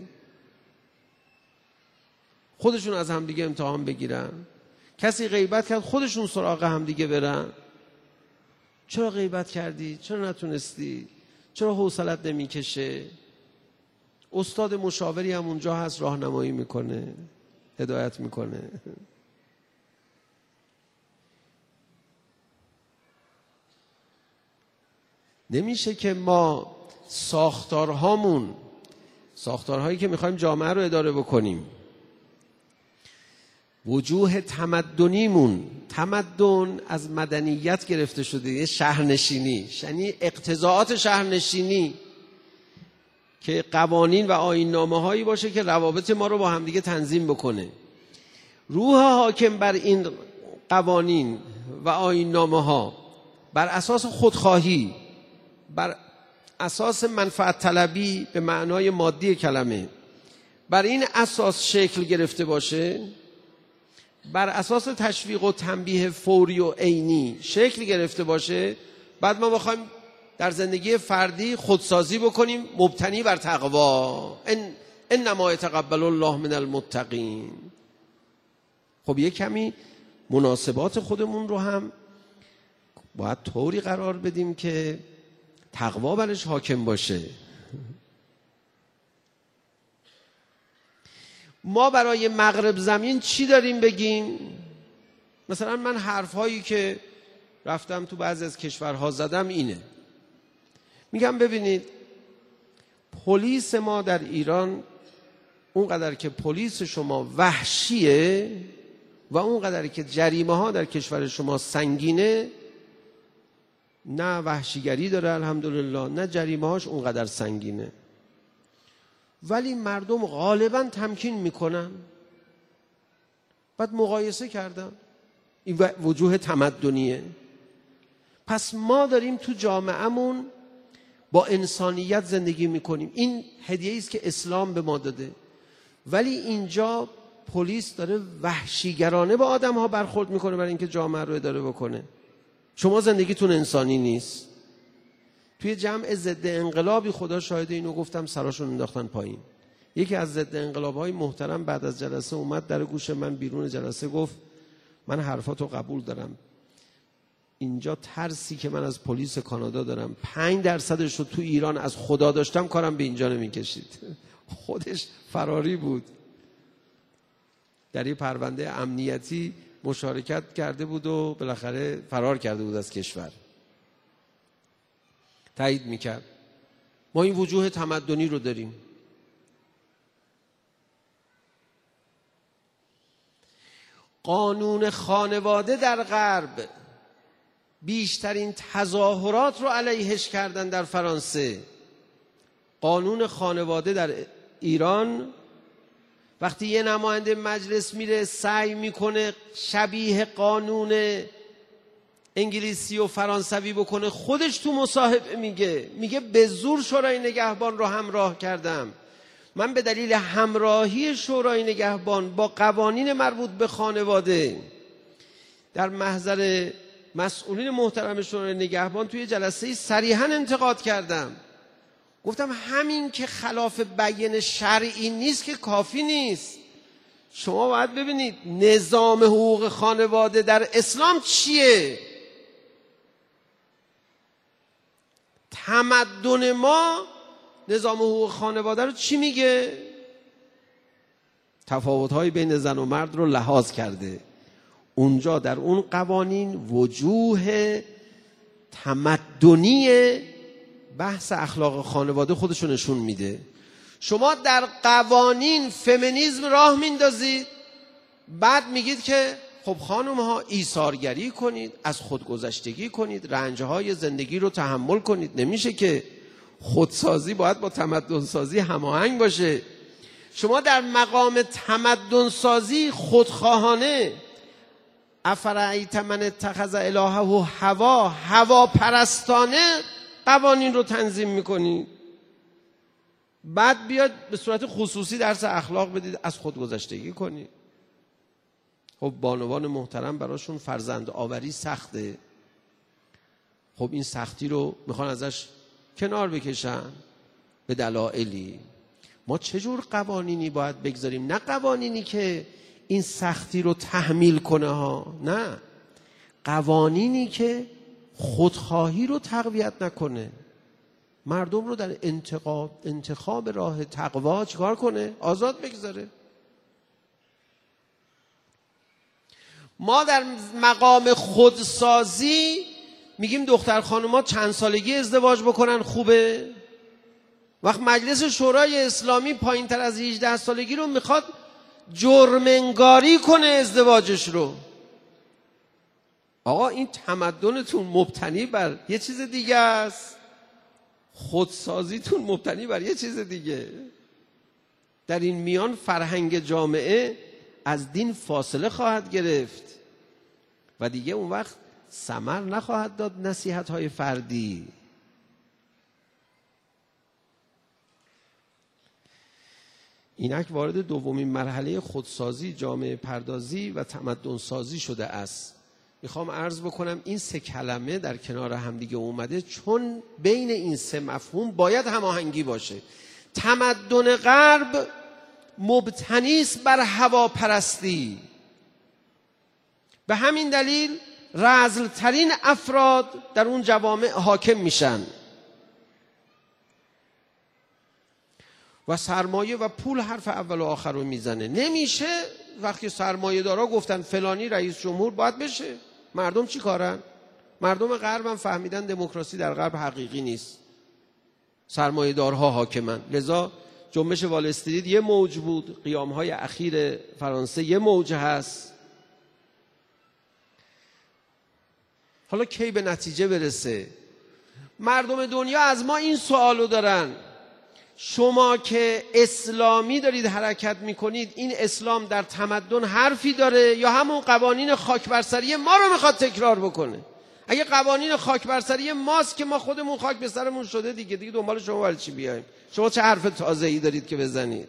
A: خودشون از هم دیگه امتحان بگیرن. کسی غیبت کرد خودشون سراغ هم دیگه برن. چرا غیبت کردی؟ چرا نتونستی؟ چرا حوصلت نمیکشه؟ استاد مشاوری هم اونجا هست، راهنمایی میکنه، هدایت میکنه. نمیشه که ما ساختارهایی که میخوایم جامعه رو اداره بکنیم، وجوه تمدنیمون، تمدن از مدنیت گرفته شده، شهرنشینی، یعنی اقتضاعات شهرنشینی که قوانین و آیین‌نامه هایی باشه که روابط ما رو با همدیگه تنظیم بکنه. روح حاکم بر این قوانین و آیین‌نامه ها بر اساس خودخواهی، بر اساس منفعت طلبی به معنای مادی کلمه، بر این اساس شکل گرفته باشه، بر اساس تشویق و تنبیه فوری و عینی شکل گرفته باشه، بعد ما بخوایم در زندگی فردی خودسازی بکنیم مبتنی بر تقوا. انما یتقبل الله من المتقین. خب یک کمی مناسبات خودمون رو هم باید طوری قرار بدیم که تقوا برش حاکم باشه. ما برای مغرب زمین چی داریم بگیم؟ مثلا من حرفهایی که رفتم تو بعضی از کشورها زدم اینه، میگم ببینید پلیس ما در ایران اونقدر که پلیس شما وحشیه و اونقدر که جریمه ها در کشور شما سنگینه، نه وحشیگری داره الحمدلله، نه جریمه هاش اونقدر سنگینه، ولی مردم غالبا تمکین میکنن. بعد مقایسه کردم، این وجوه تمدنیه. پس ما داریم تو جامعهمون با انسانیت زندگی میکنیم، این هدیه‌ای است که اسلام به ما داده، ولی اینجا پلیس داره وحشیگرانه با آدم ها برخورد میکنه برای اینکه جامعه رو اداره بکنه. شما زندگیتون انسانی نیست. توی جمع ضد انقلابی، خدا شاهده اینو گفتم، سراشون انداختن پایین. یکی از ضد انقلاب‌های محترم بعد از جلسه اومد در گوش من بیرون جلسه گفت من حرفاتو قبول دارم، اینجا ترسی که من از پلیس کانادا دارم 5% رو تو ایران از خدا داشتم کارم به اینجا نمی‌کشید. خودش فراری بود، در یه پرونده امنیتی مشارکت کرده بود و بالاخره فرار کرده بود از کشور. تایید میکرد. ما این وجوه تمدنی رو داریم. قانون خانواده در غرب بیشترین تظاهرات رو علیهش کردن در فرانسه. قانون خانواده در ایران وقتی یه نماینده مجلس میره سعی میکنه شبیه قانون انگلیسی و فرانسوی بکنه، خودش تو مصاحبه میگه به زور شورای نگهبان رو همراه کردم. من به دلیل همراهی شورای نگهبان با قوانین مربوط به خانواده در محضر مسئولین محترم شورای نگهبان توی جلسه صریحاً انتقاد کردم. گفتم همین که خلاف بیان شرعی نیست که کافی نیست. شما باید ببینید نظام حقوق خانواده در اسلام چیه. تمدن ما نظام حقوق خانواده رو چی میگه؟ تفاوت‌های بین زن و مرد رو لحاظ کرده. اونجا در اون قوانین وجوه تمدنی بحث اخلاق خانواده خودشو نشون میده. شما در قوانین فمینیسم راه میندازید، بعد میگید که خب خانم ها ایثارگری کنید، از خودگذشتگی کنید، رنجهای زندگی رو تحمل کنید. نمیشه که خودسازی باید با تمدن سازی هماهنگ باشه. شما در مقام تمدن سازی خودخواهانه افرایت من اتخذ الهه هوا پرستانه قوانین رو تنظیم میکنید، بعد بیاد به صورت خصوصی درس اخلاق بدید، از خودگذشتگی کنید. خب بانوان محترم براشون فرزند آوری سخته. خب این سختی رو میخوان ازش کنار بکشن به دلایلی. ما چجور قوانینی باید بگذاریم؟ نه قوانینی که این سختی رو تحمیل کنه ها، نه، قوانینی که خودخواهی رو تقویت نکنه، مردم رو در انتخاب راه تقوا چیکار کنه؟ آزاد بگذاره. ما در مقام خودسازی میگیم دختر خانوما چند سالگی ازدواج بکنن خوبه. وقت مجلس شورای اسلامی پایین تر از 18 سالگی رو میخواد جرم‌انگاری کنه ازدواجش رو. آقا این تمدنتون مبتنی بر یه چیز دیگه است، خودسازیتون مبتنی بر یه چیز دیگه. در این میان فرهنگ جامعه از دین فاصله خواهد گرفت و دیگه اون وقت ثمر نخواهد داد نصیحت‌های فردی. اینک وارد دومین مرحله خودسازی، جامعه پردازی و تمدن سازی شده است. میخوام عرض بکنم این سه کلمه در کنار همدیگه اومده چون بین این سه مفهوم باید هماهنگی باشه. تمدن غرب مبتنی است بر هواپرستی، به همین دلیل رذل‌ترین افراد در اون جوامع حاکم میشن و سرمایه و پول حرف اول و آخر رو میزنه. نمیشه وقتی سرمایه دارا گفتن فلانی رئیس جمهور باید بشه. مردم چی کارن؟ مردم غرب هم فهمیدن دموکراسی در غرب حقیقی نیست، سرمایه دارها حاکمن. لذا جنبش وال استریت یه موج بود، قیام‌های اخیر فرانسه یه موج هست. حالا کی به نتیجه برسه؟ مردم دنیا از ما این سوالو دارن: شما که اسلامی دارید حرکت میکنید، این اسلام در تمدن حرفی داره یا همون قوانین خاکبرسری ما رو میخواد تکرار بکنه؟ اگه قوانین خاکبرسری ماست که ما خودمون خاک به سرمون شده دیگه دنبال شما برای چی بیایم؟ شما چه حرف تازه‌ای دارید که بزنید؟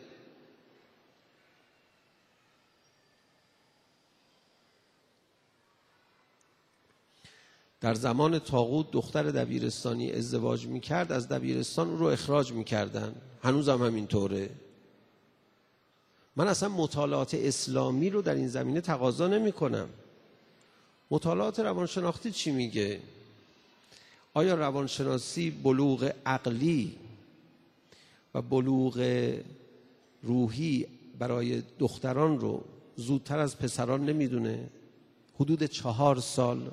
A: در زمان طاغوت دختر دبیرستانی ازدواج میکرد، از دبیرستان رو اخراج میکردن. هنوزم همینطوره. من اصلا مطالعات اسلامی رو در این زمینه تقاضا نمی کنم. مطالعات روانشناختی چی میگه؟ آیا روانشناسی بلوغ عقلی و بلوغ روحی برای دختران رو زودتر از پسران نمیدونه؟ حدود 4 سال.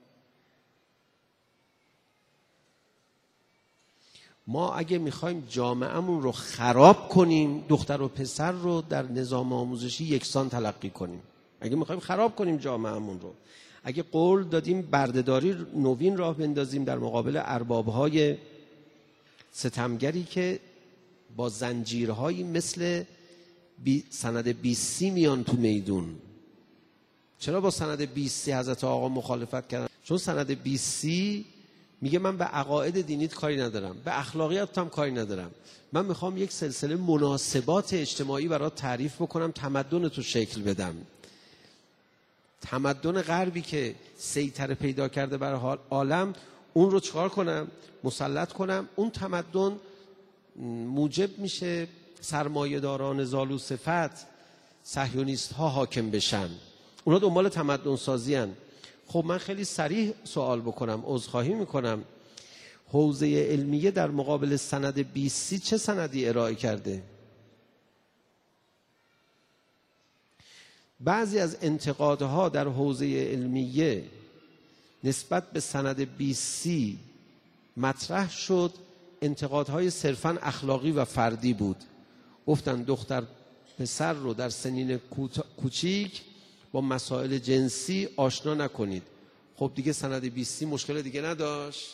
A: ما اگه میخوایم جامعهمون رو خراب کنیم، دختر و پسر رو در نظام آموزشی یکسان تلقی کنیم. اگه میخوایم خراب کنیم جامعهمون رو، اگه قول دادیم بردهداری نوین راه بندازیم در مقابل اربابهای ستمگری که با زنجیرهایی مثل سند 20 میان تو میدون. چرا با سند 20 حضرت آقا مخالفت کردن؟ چون سند 20 میگه من به عقاید دینیت کاری ندارم، به اخلاقیات هم کاری ندارم، من میخوام یک سلسله مناسبات اجتماعی برات تعریف بکنم، تمدن تو شکل بدم. تمدن غربی که سیطره پیدا کرده بر عالم، اون رو چکار کنم؟ مسلط کنم. اون تمدن موجب میشه سرمایه‌داران زالو صفت، صهیونیست ها حاکم بشن. اونا دنبال تمدن سازی هن. خب من خیلی صریح سوال بکنم، عذرخواهی میکنم، حوزه علمیه در مقابل سند 20 چه سندی ارائه کرده؟ بعضی از انتقادها در حوزه علمیه نسبت به سند 20 مطرح شد، انتقادهای صرفاً اخلاقی و فردی بود. گفتن دختر پسر رو در سنین کوچیک با مسائل جنسی آشنا نکنید. خب دیگه سند 20 مشکل دیگه نداشت.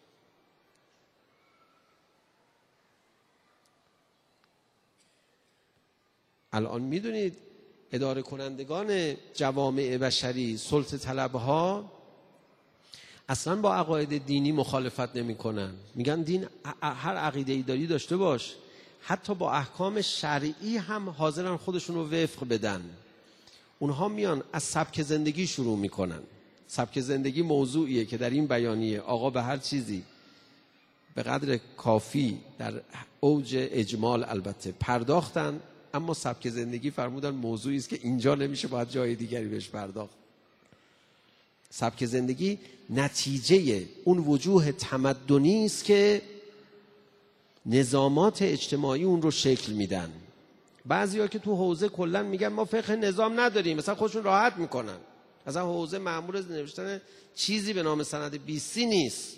A: الان میدونید اداره کنندگان جوامع بشری، سلطه طلبها اصلا با عقاید دینی مخالفت نمی کنن. میگن دین هر عقیده‌ای داری داشته باش. حتی با احکام شرعی هم حاضرن خودشون رو وفق بدن. اونها میان از سبک زندگی شروع میکنن. سبک زندگی موضوعیه که در این بیانیه آقا به هر چیزی به قدر کافی در اوج اجمال البته پرداختن، اما سبک زندگی فرمودن موضوعی است که اینجا نمیشه، باید جای دیگری بهش پرداخت. سبک زندگی نتیجه اون وجوه تمدنی است که نظامات اجتماعی اون رو شکل میدن. بعضیا که تو حوزه کلا میگن ما فقه نظام نداریم، مثلا خودشون راحت میکنن، مثلا حوزه مأمور از نوشتن چیزی به نام سند 20 نیست،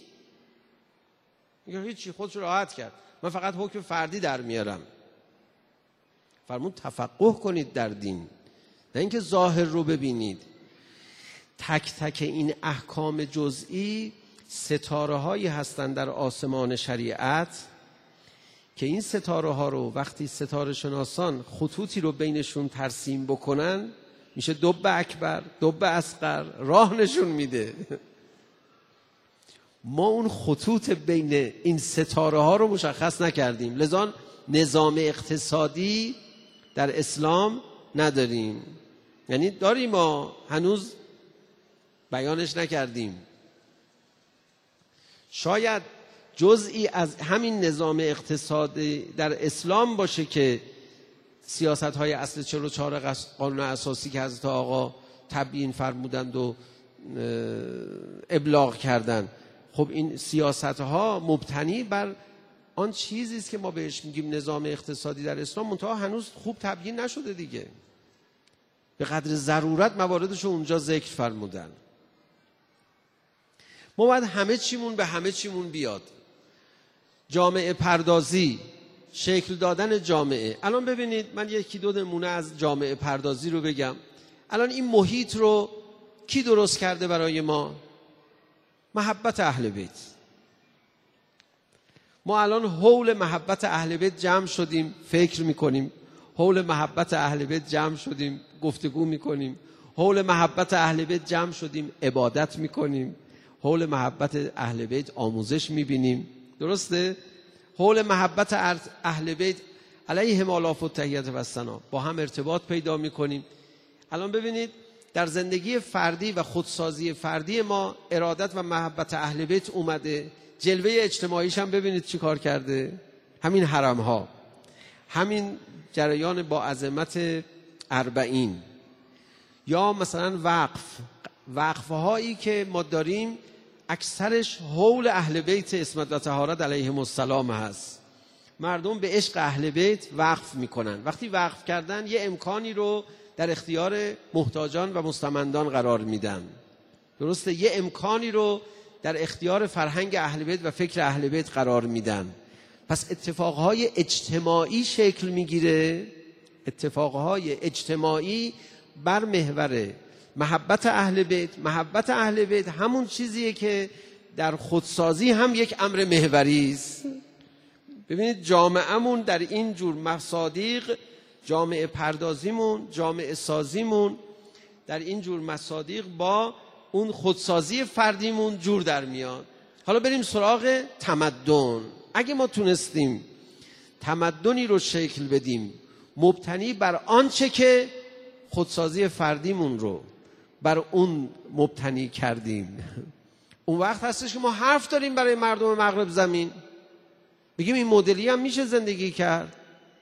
A: میگه هیچی، خودش راحت کرد، من فقط حکم فردی در میارم. فرمود تفقه کنید در دین، نه اینکه ظاهر رو ببینید. تک تک این احکام جزئی ستاره هایی هستند در آسمان شریعت که این ستاره ها رو وقتی ستاره شناسان خطوطی رو بینشون ترسیم بکنن میشه دب اکبر، دب اصغر، راه نشون میده. ما اون خطوط بین این ستاره ها رو مشخص نکردیم، لذا نظام اقتصادی در اسلام نداریم. یعنی داریم ما هنوز بیانش نکردیم. شاید جزئی از همین نظام اقتصادی در اسلام باشه که سیاست‌های اصل 44 قانون اساسی که حضرت آقا تبیین فرمودند و ابلاغ کردند، خب این سیاست‌ها مبتنی بر آن چیزی است که ما بهش میگیم نظام اقتصادی در اسلام، منتها هنوز خوب تبیین نشده دیگه. به قدر ضرورت مواردش رو اونجا ذکر فرمودن. ما باید همه چیمون به همه چیمون بیاد. جامعه پردازی، شکل دادن جامعه. الان ببینید من یکی دو نمونه از جامعه پردازی رو بگم. الان این محیط رو کی درست کرده برای ما؟ محبت اهل بیت. ما الان حول محبت اهل بیت جمع شدیم، فکر میکنیم. حول محبت اهل بیت جمع شدیم، گفتگو میکنیم. حول محبت اهل بیت جمع شدیم، عبادت میکنیم. حول محبت اهل بیت آموزش میبینیم. درسته؟ حول محبت اهل بیت علیهم آلاف التحیات و الثنا با هم ارتباط پیدا میکنیم. الان ببینید در زندگی فردی و خودسازی فردی ما ارادت و محبت اهل بیت اومده. جلوه اجتماعیش هم ببینید چی کار کرده. همین حرم ها، همین جریان با عظمت 40، یا مثلا وقف هایی که ما داریم اکثرش حول اهل بیت عصمت و طهارت علیهم السلام هست. مردم به عشق اهل بیت وقف میکنن. وقتی وقف کردن یه امکانی رو در اختیار محتاجان و مستمندان قرار میدن. درسته؟ یه امکانی رو در اختیار فرهنگ اهل بیت و فکر اهل بیت قرار میدن. پس اتفاقهای اجتماعی شکل میگیره. اتفاقهای اجتماعی بر محور محبت اهل بیت. محبت اهل بیت همون چیزیه که در خودسازی هم یک امر محوری است. ببینید جامعهمون در این جور مصادیق، جامعه پردازیمون، جامعه سازیمون در این جور مصادیق با اون خودسازی فردیمون جور در میاد. حالا بریم سراغ تمدن. اگه ما تونستیم تمدنی رو شکل بدیم مبتنی بر آنچه که خودسازی فردیمون رو بر اون مبتنی کردیم، اون وقت هستش که ما حرف داریم برای مردم مغرب زمین، بگیم این مدلی هم میشه زندگی کرد.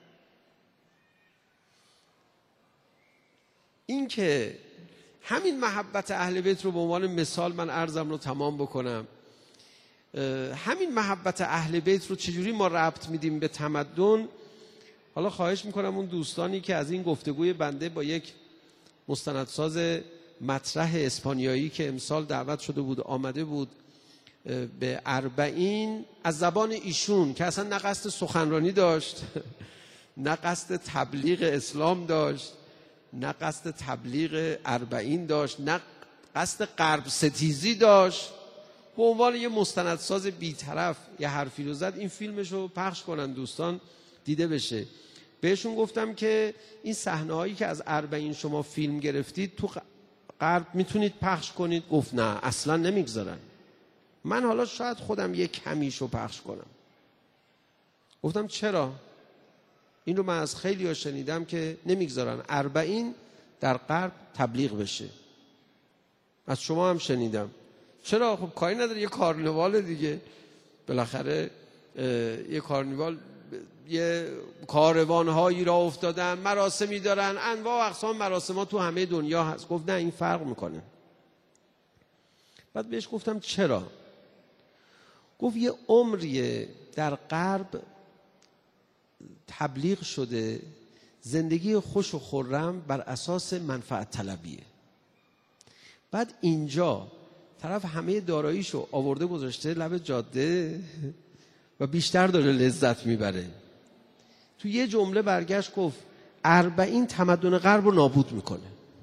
A: این که همین محبت اهل بیت رو به عنوان مثال من عرضم رو تمام بکنم، همین محبت اهل بیت رو چجوری ما ربط میدیم به تمدن. حالا خواهش میکنم اون دوستانی که از این گفتگوی بنده با یک مستندساز مطرح اسپانیایی که امسال دعوت شده بود آمده بود به 40، از زبان ایشون که اصلا نه قصد سخنرانی داشت، نه قصد تبلیغ اسلام داشت، نه قصد تبلیغ 40 داشت، نه قصد غرب ستیزی داشت، به عنوان یه مستندساز بی‌طرف یه حرفی رو زد. این فیلمش رو پخش کنن دوستان دیده بشه. بهشون گفتم که این صحنه‌هایی که از 40 شما فیلم گرفتید تو غرب میتونید پخش کنید؟ گفت نه اصلا نمیگذارن. من حالا شاید خودم یه کمیشو پخش کنم. گفتم چرا؟ این رو من از خیلی ها شنیدم که نمیگذارن 40 در غرب تبلیغ بشه. از شما هم شنیدم. چرا؟ خب کاری نداره، یه کارنوال دیگه، بالاخره یه کارنوال، یه کاروانهایی را افتادن، مراسمی دارن، انواع و اقسام مراسم ها تو همه دنیا هست. گفت نه این فرق میکنه. بعد بهش گفتم چرا؟ گفت یه عمریه در غرب تبلیغ شده زندگی خوش و خرم بر اساس منفعت طلبیه. بعد اینجا طرف همه داراییشو آورده گذاشته لب جاده و بیشتر داره لذت میبره. تو یه جمله برگشت گفت 40 تمدن غرب رو نابود میکنه.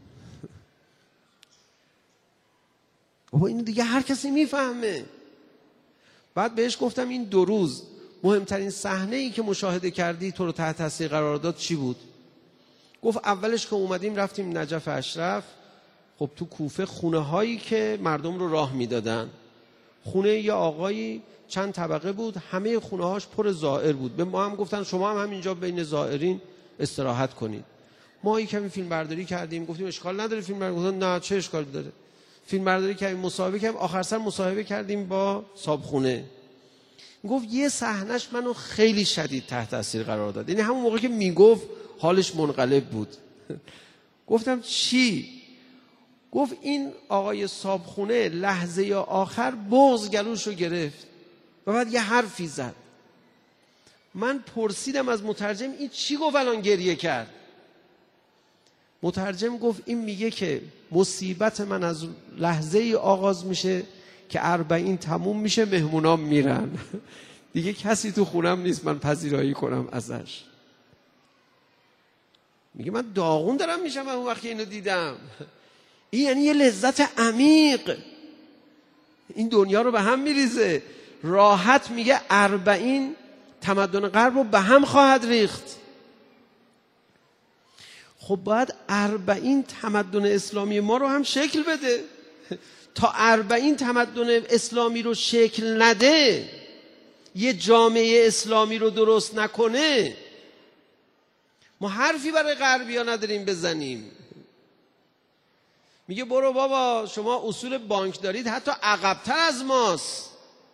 A: بابا اینو دیگه هر کسی میفهمه. بعد بهش گفتم این 2 روز مهمترین صحنه ای که مشاهده کردی تو رو تحت تاثیر قرار داد چی بود؟ گفت اولش که اومدیم رفتیم نجف اشرف، خب تو کوفه خونه هایی که مردم رو راه میدادن، خونه یه آقایی چند طبقه بود، همه خونه هاش پر زائر بود. به ما هم گفتن شما هم همینجا بین زائرین استراحت کنید. ما کمی فیلم برداری کردیم، گفتیم اشکال نداره فیلم برداری، گفتن نه چه اشکالی داره. فیلم برداری کردیم، مصاحبه کردیم، آخر سر مصاحبه کردیم با صاحبخونه. گفت یه صحنهش منو خیلی شدید تحت تاثیر قرار داد، یعنی همون موقع که میگفت حالش منقلب بود. گفتم چی؟ گفت این آقای صاحبخونه لحظه آخر بغض گلوشو گرفت و بعد یه حرفی زد. من پرسیدم از مترجم این چی گفت الان گریه کرد؟ مترجم گفت این میگه که مصیبت من از لحظه ای آغاز میشه که 40 تموم میشه، مهمونام میرن، دیگه کسی تو خونم نیست من پذیرایی کنم ازش. میگه من داغون دارم میشم اون وقت اینو دیدم. این یعنی یه لذت عمیق، این دنیا رو به هم میریزه. راحت میگه 40 تمدن غرب رو به هم خواهد ریخت. خب باید 40 تمدن اسلامی ما رو هم شکل بده. تا 40 تمدن اسلامی رو شکل نده، یه جامعه اسلامی رو درست نکنه، ما حرفی برای غربی ها نداریم بزنیم. میگه برو بابا شما اصول بانک دارید حتی عقب‌تر از ماست.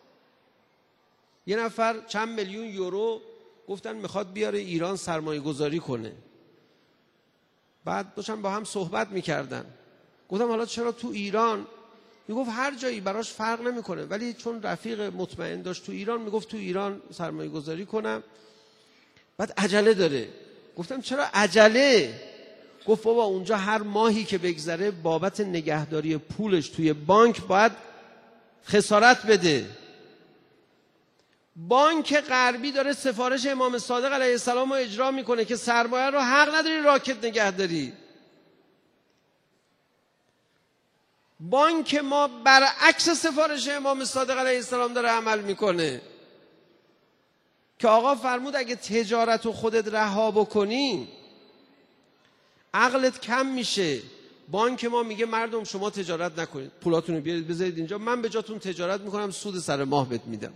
A: یه نفر چند میلیون یورو گفتن میخواد بیاره ایران سرمایه گذاری کنه. بعد داشتن با هم صحبت میکردن، گفتم حالا چرا تو ایران؟ میگفت هر جایی براش فرق نمیکنه، ولی چون رفیق مطمئن داشت تو ایران میگفت تو ایران سرمایه گذاری کنم. بعد عجله داره. گفتم چرا عجله؟ گفت بابا اونجا هر ماهی که بگذره بابت نگهداری پولش توی بانک باید خسارت بده. بانک غربی داره سفارش امام صادق علیه السلام رو اجرا میکنه که سرمایه رو حق نداری راکت نگهداری. بانک ما برعکس سفارش امام صادق علیه السلام داره عمل میکنه که آقا فرمود اگه تجارت رو خودت رها بکنی عقلت کم میشه. بانک ما میگه مردم شما تجارت نکنید، پولاتون رو بیارید بذارید اینجا، من به جاتون تجارت میکنم، سود سر ماه بهت میدم.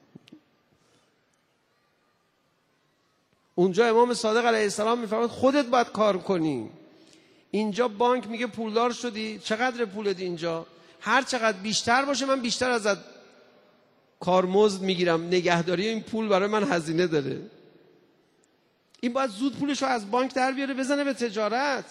A: اونجا امام صادق علیه السلام میفرماید خودت باید کار کنی. اینجا بانک میگه پولدار شدی، چقدر پولت اینجا؟ هر چقدر بیشتر باشه من بیشتر ازت کارمزد میگیرم، نگهداری این پول برای من هزینه داره. این باید زود پولشو از بانک در بیاره بزنه به تجارت.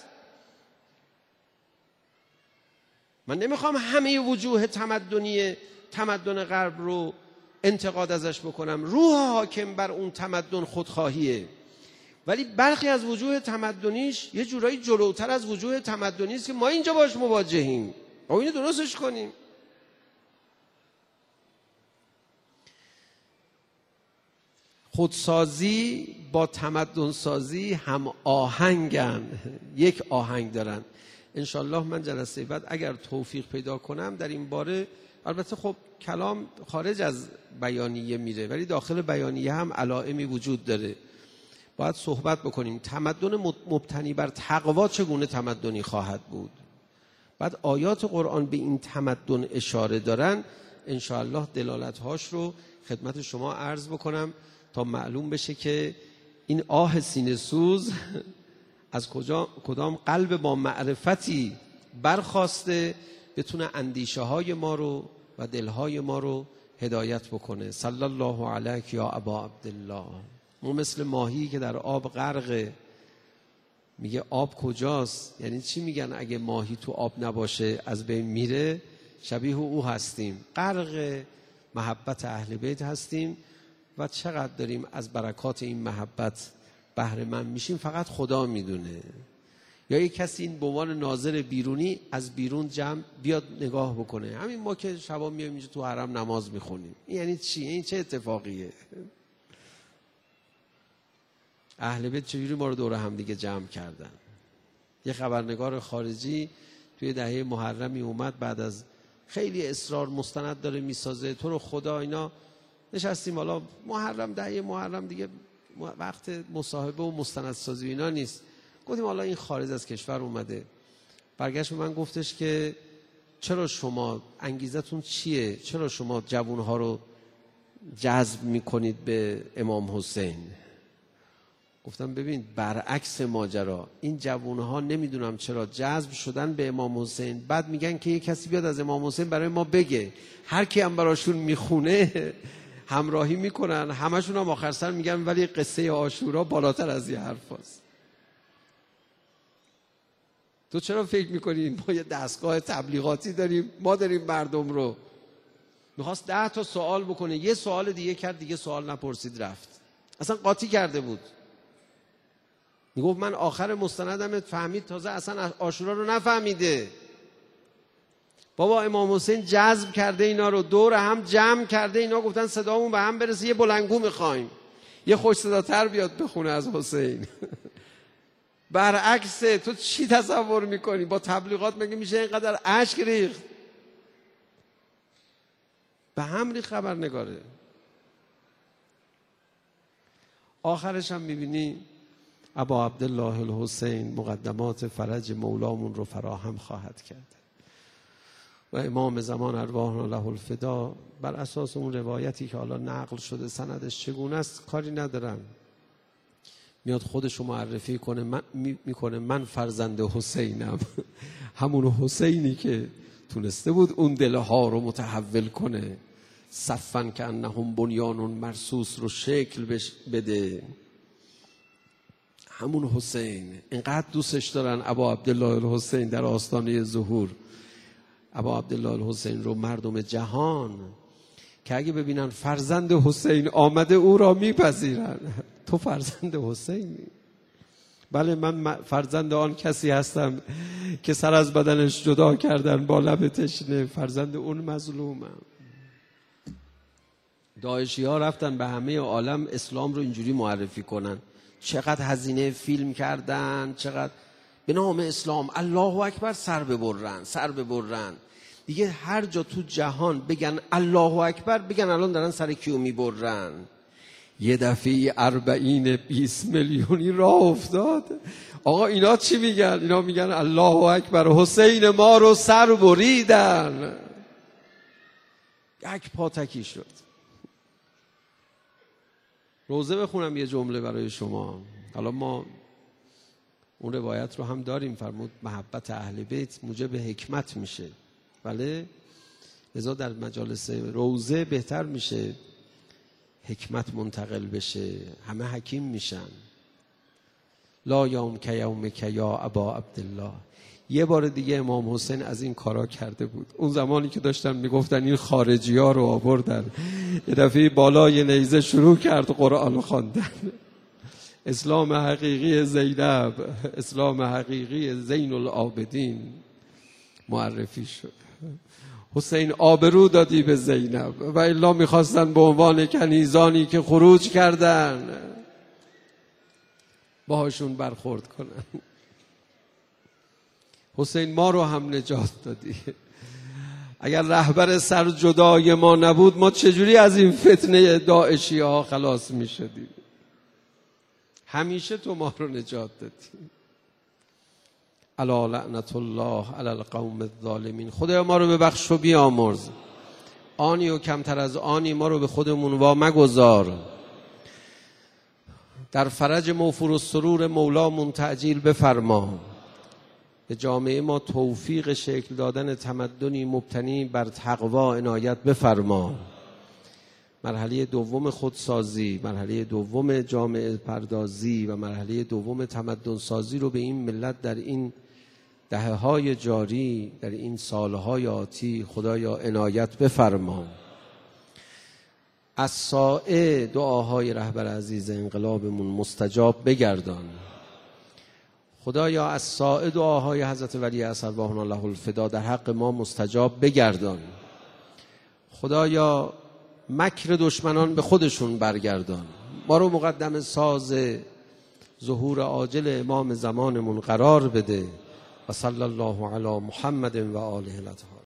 A: من نمیخوام همه وجوه تمدن غرب رو انتقاد ازش بکنم، روح حاکم بر اون تمدن خودخواهیه، ولی برخی از وجوه تمدنیش یه جورایی جلوتر از وجوه تمدنی است که ما اینجا باش مواجهیم. ما اینو درستش کنیم. خودسازی با تمدن سازی هم آهنگن، یک آهنگ دارن. انشالله من جلسه بعد اگر توفیق پیدا کنم در این باره، البته خب کلام خارج از بیانیه میره ولی داخل بیانیه هم علائمی وجود داره، باید صحبت بکنیم. تمدن مبتنی بر تقوا چگونه تمدنی خواهد بود؟ بعد آیات قرآن به این تمدن اشاره دارن، انشاءالله دلالتهاش رو خدمت شما عرض بکنم تا معلوم بشه که این آه سینه سوز از کدام قلب با معرفتی برخواسته بتونه اندیشه های ما رو و دلهای ما رو هدایت بکنه. صلی الله علیک یا ابا عبدالله. ما مثل ماهی که در آب غرقه. میگه آب کجاست؟ یعنی چی میگن اگه ماهی تو آب نباشه از بین میره؟ شبیه او هستیم، غرق محبت اهل بیت هستیم و چقدر داریم از برکات این محبت بهره مند میشیم فقط خدا میدونه. یا یک کسی این به عنوان ناظر بیرونی از بیرون جمع بیاد نگاه بکنه، همین ما که شبا میایم اینجا تو حرم نماز میخونیم، این یعنی چی؟ این چه اتفاقیه؟ اهل بیت چجوری ما رو دور هم دیگه جمع کردن. یه خبرنگار خارجی توی دهه محرمی اومد، بعد از خیلی اصرار مستند داره میسازه، تو رو خدا اینا نشستیم، حالا محرم، دهه محرم دیگه وقت مصاحبه و مستندسازی اینا نیست، گفتیم حالا این خارج از کشور اومده. برگشت به من گفتش که چرا شما انگیزتون چیه؟ چرا شما جوانها رو جذب میکنید به امام حسین؟ گفتم ببین برعکس ماجرا، این جوانها نمیدونم چرا جذب شدن به امام حسین، بعد میگن که یه کسی بیاد از امام حسین برای ما بگه، هر کی هم براشون میخونه همراهی میکنن، همشون هم آخر سر میگن ولی قصه عاشورا بالاتر از این حرف هست. تو چرا فکر میکنی ما یه دستگاه تبلیغاتی داریم، ما داریم مردم رو؟ میخواست 10 تا سوال بکنه، یه سوال دیگه کرد، دیگه سوال نپرسید رفت، اصلا قاطی کرده بود. میگفت من آخر مستندم فهمید تازه اصلا عاشورا رو نفهمیده. بابا امام حسین جذب کرده اینا رو، دور هم جمع کرده اینا، گفتن صدامون به هم برسه، یه بلنگو میخوایم، یه خوش صداتر بیاد بخونه از حسین. برعکس تو چی تصور میکنی؟ با تبلیغات مگه میشه اینقدر اشک ریخت؟ به هم ریخت خبرنگاره. آخرش هم میبینی ابا عبدالله الحسین مقدمات فرج مولامون رو فراهم خواهد کرد و امام زمان ارواحنا له الفدا بر اساس اون روایتی که حالا نقل شده سندش چگونه است کاری ندارم، میاد خودش رو معرفی کنه، میکنه من فرزند حسینم. همون حسینی که تونسته بود اون دلها رو متحول کنه، صفن که انهم بنیانون مرصوص رو شکل بده. همون حسین اینقدر دوستش دارن ابا عبدالله الحسین در آستانه ظهور، ابا عبدالله الحسین رو مردم جهان که اگه ببینن فرزند حسین آمده او را میپذیرن. تو فرزند حسینی؟ بله من فرزند آن کسی هستم که سر از بدنش جدا کردن با لب تشنه، فرزند اون مظلومم. داعشی ها رفتن به همه عالم اسلام رو اینجوری معرفی کنن، چقدر هزینه فیلم کردن، چقدر به نام اسلام الله اکبر سر ببرن دیگه. هر جا تو جهان بگن الله اکبر، بگن الان دارن سر کیو میبرن. یه دفعه 40-20 میلیونی راه افتاد. آقا اینا چی میگن؟ اینا میگن الله اکبر حسین ما رو سر بریدن. یک پاتکی شد. روزه بخونم یه جمله برای شما. حالا ما اون روایت رو هم داریم، فرمود محبت اهل بیت موجب حکمت میشه. بله، لذا در مجالس روزه بهتر میشه حکمت منتقل بشه، همه حکیم میشن. لا یوم که یومک یا ابا عبدالله. یه بار دیگه امام حسین از این کارا کرده بود. اون زمانی که داشتن میگفتن این خارجی ها رو آوردن، یه دفعه بالای نیزه شروع کرد قرآن خواندن. اسلام حقیقی زینب، اسلام حقیقی زین العابدین معرفی شد. حسین آبرو دادی به زینب و الا میخواستن به عنوان کنیزانی که خروج کردن باهاشون برخورد کنن. حسین ما رو هم نجات دادی. اگر رهبر سر جدای ما نبود ما چجوری از این فتنه داعشی ها خلاص می شدیم؟ همیشه تو ما رو نجات دادی. الا لعنت الله علی القوم الظالمین. خدایا ما رو ببخش و بیامرز، آنی و کمتر از آنی ما رو به خودمون وا مگذار. در فرج موفور و سرور مولامون تعجیل بفرما. به جامعه ما توفیق شکل دادن تمدنی مبتنی بر تقوا عنایت بفرما. مرحله دوم خودسازی، مرحله دوم جامعه پردازی و مرحله دوم تمدن سازی رو به این ملت در این دهه‌های جاری، در این سالهای آتی خدایا عنایت بفرما. از سائه دعاهای رهبر عزیز انقلابمون مستجاب بگردان. خدایا از سائه دعاهای حضرت ولی اصل ارواحنا له الفدا در حق ما مستجاب بگردان. خدایا مکر دشمنان به خودشون برگردان. ما رو مقدم ساز ظهور عاجل امام زمانمون قرار بده و صلی الله علی محمد و آله الاطهار.